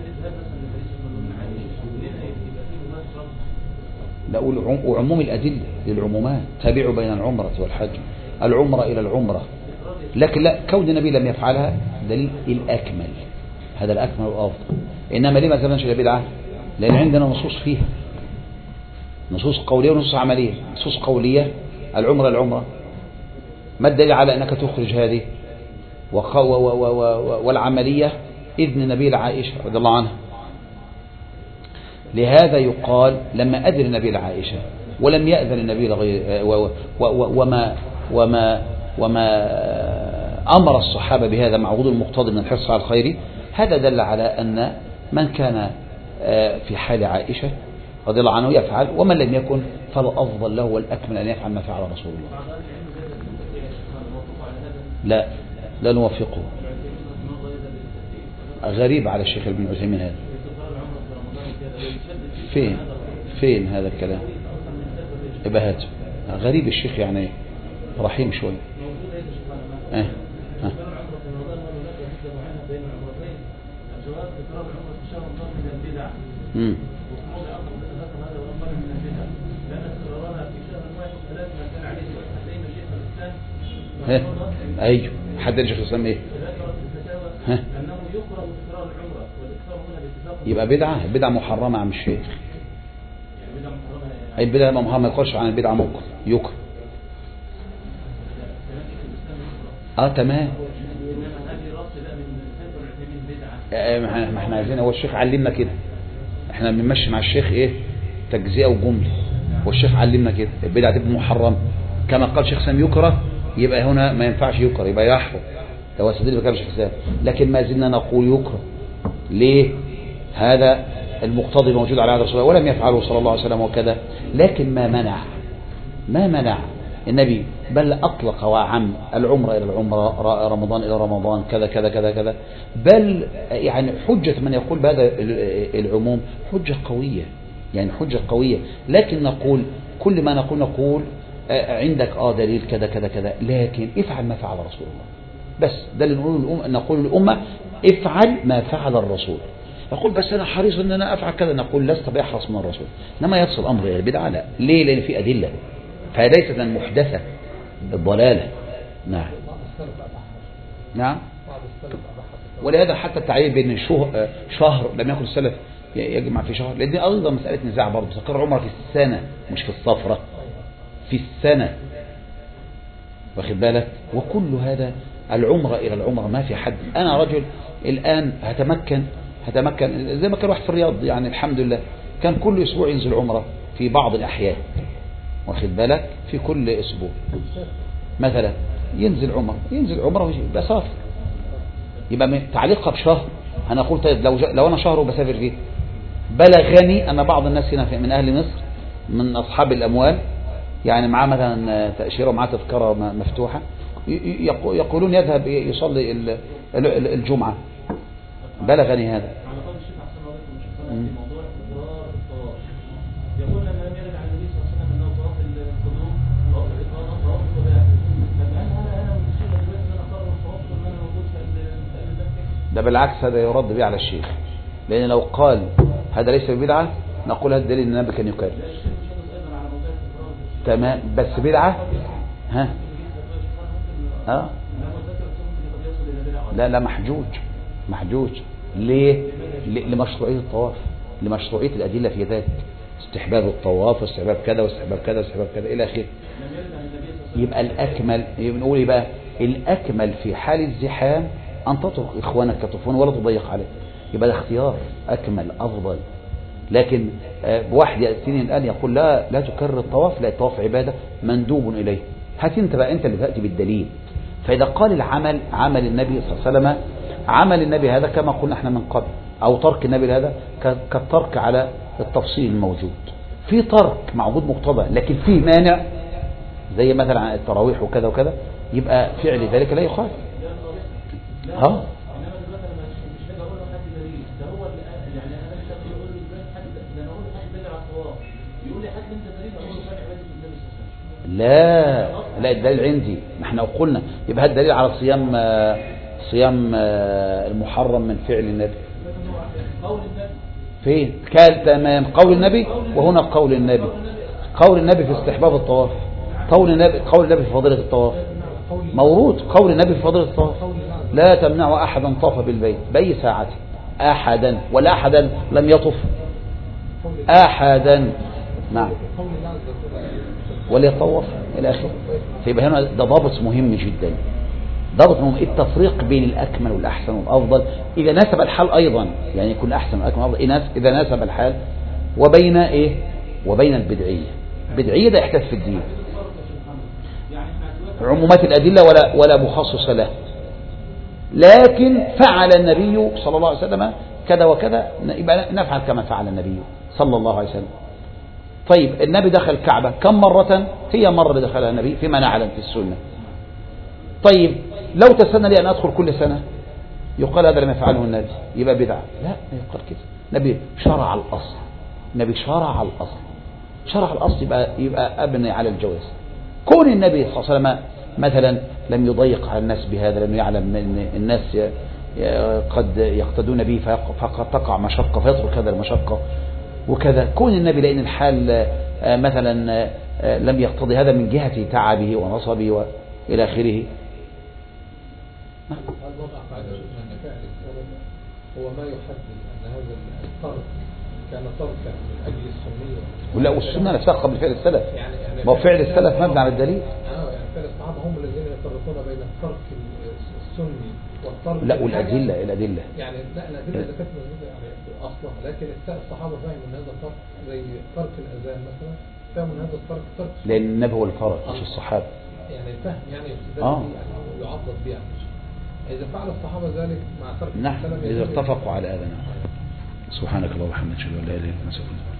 لا، وعموم الأدلة للعمومات، تابعوا بين العمرة والحج، العمرة إلى العمرة. لكن لا، كون النبي لم يفعلها دليل الأكمل، هذا الأكمل والأفضل. إنما ليه ما كانش بدعة؟ لأن عندنا نصوص فيها، نصوص قولية ونصوص عملية. نصوص قولية العمرة، ما الدليل على أنك تخرج هذه؟ والعملية إذن النبي لعائشة رضي الله عنها. لهذا يقال لما أذن النبي لعائشة ولم يأذن النبي لغير وما أمر الصحابة بهذا مع وجود المقتضي من الحرص على الخير، هذا دل على أن من كان في حال عائشة رضي الله عنه يفعل، ومن لم يكن فالأفضل له والأكمل أن يفعل ما فعل رسول الله. لا نوافقه، غريب على الشيخ ابن عثيمين هذا. فين هذا الكلام؟ إبهاته غريب الشيخ، يعني رحيم شوي. أيوه، حد الشيخ الإسلام إيه؟ يبقى بدعة محرمة عن الشيخ. أي بدعة محرمة ما يقولش عن البدعة ممكن يكره. تمام. ما احنا عايزين، هو الشيخ علمنا كده، احنا بنمشي مع الشيخ ايه؟ تجزئة وجملة. والشيخ علمنا كده البدعة تبقى محرم كما قال شيخ سام يكره، يبقى هنا ما ينفعش يكره، يبقى يحرم. ده هو استدل بكلام شيخ سام، لكن ما زلنا نقول يكره. ليه؟ هذا المقتضي موجود على عهد رسول الله ولم يفعله صلى الله عليه وسلم وكذا، لكن ما منع النبي، بل أطلق وعم العمرة إلى العمرة، رمضان إلى رمضان، كذا كذا كذا كذا. بل يعني حجة من يقول بهذا العموم حجة قوية، يعني حجة قوية. لكن نقول كل ما نقول عندك دليل كذا كذا كذا، لكن افعل ما فعل رسول الله. بس ده اللي نقول للأمة افعل ما فعل الرسول. يقول بس أنا حريص أن أنا أفعل كذا، نقول لست بيحرص من الرسول، إنما يصل الأمر إلى البدعة لا. ليه؟ لأن في أدلة، فليست المحدثة الضلالة. نعم. ولهذا حتى التعيين بين شهر لم يكن السلف يجمع في شهر، لأن دي أيضا مسألة نزاع برضه. تقر عمره في السنة مش في الصفرة، في السنة، واخد بالك؟ وكل هذا العمرة إلى العمرة ما في حد. أنا رجل الآن هتمكن زي ما كان واحد في الرياض، يعني الحمد لله كان كل أسبوع ينزل عمرة في بعض الأحيان، واخد بالك؟ في كل أسبوع مثلا ينزل عمرة ويجي بسافر، يبقى تعليقها بشهر. أنا أقول طيب لو أنا شهر وبسافر فيه، بلغني أن بعض الناس هنا من أهل مصر من أصحاب الأموال، يعني معاه مثلا تأشيرة ومعاه تذكرة مفتوحة، يقولون يذهب يصلي الجمعة. بلغني هذا. يقول لما لم يرد عن النبي صلى الله عليه وسلم انه طواف القدوم طواف الافاضه طواف الوداع، طب هل انا مصيبه دلوقتي ان انا اقرر الطواف طول ما انا موجود في ده بالعكس، هذا يرد به على الشيخ، لان لو قال هذا ليس ببدعه نقول هذا دليل ان النبي كان يكرر. تمام، بس بدعه لا محجوج. ليه؟ لمشروعيه الطواف، لمشروعيه الادله في ذلك، استحباب الطواف واستحباب كذا واستحباب كذا واستحباب كذا الى اخره. يبقى الاكمل، بنقول ايه بقى؟ الاكمل في حال الزحام ان تترك اخوانك يطوفون ولا تضيق عليه، يبقى ده اختيار اكمل افضل. لكن بواحد ياتيني الان يقول لا تكرر الطواف، لا، الطواف عباده مندوب اليه. هات انت بقى، انت اللي تاتي بالدليل. فاذا قال العمل عمل النبي صلى الله عليه وسلم، عمل النبي هذا كما قلنا احنا من قبل، او ترك النبي هذا كالترك على التفصيل الموجود. في ترك موجود مقتضى، لكن فيه مانع زي مثلا التراويح وكذا وكذا، يبقى فعل ذلك لا يخالف. لا الدليل عندي، ما احنا قلنا يبقى الدليل على صيام المحرم من فعل النبي. فين؟ قال تمام قول النبي، وهنا قول النبي في استحباب الطواف، قول النبي في فضيلة الطواف مورود، قول النبي في فضيلة الطواف لا تمنع أحدا طاف بالبيت بأي ساعة، أحدا، ولا أحدا لم يطف، أحدا، نعم، وليطوف إلى آخره. فيبقى هنا ده ضابط مهم جدا، ضابط مهم، التفريق بين الأكمل والأحسن والأفضل إذا ناسب الحال أيضا، يعني يكون أحسن والأكمل والأفضل إذا ناسب الحال، وبين إيه؟ وبين البدعية ده إحداث في الدين، عمومات الأدلة ولا مخصص له. لكن فعل النبي صلى الله عليه وسلم كذا وكذا، يبقى نفعل كما فعل النبي صلى الله عليه وسلم. طيب النبي دخل الكعبة كم مرة؟ هي مرة اللي دخلها النبي فيما نعلم في السنة. طيب لو تسنى لي أن أدخل كل سنة، يقال هذا لم يفعله النبي يبقى بدعة؟ لا، ما يقال كده. النبي شرع الأصل، شرع الأصل يبقى أبني على الجواز. كون النبي صلى الله عليه وسلم مثلا لم يضيق على الناس بهذا، لأنه يعلم أن الناس قد يقتدون به فقد تقع مشقة فيترك هذا المشقة وكذا. كون النبي لأن الحال مثلا لم يقتضي هذا من جهة تعبه ونصبه وإلى آخره. الوضع بعد أن فعل السلف هو ما يحدد أن هذا الترك كان تركا من أجل السنية، لا، والسنة نفسها قبل فعل السلف، ما هو فعل السلف مبني على الدليل. يعني فعل الصحابة هم الذين يفرقون بين الترك السني والترك، لا، والأدلة يعني لا، الأدلة اللي كانت موجودة يعني أصلا، لكن الصحابة فهموا أن هذا الترك زي ترك الأذان مثلا فهم من هذا الترك ترك لأن النبي هو الفرق مش الصحابة. يعني الفهم يعني يستدل آه. به يعني يعضد بها. إذا فعل الصحابة ذلك مع ترك نعم السلام إذا اتفقوا على هذا. نعم. سبحانك اللهم وبحمدك أشهد أن لا إله إلا أنت أستغفرك.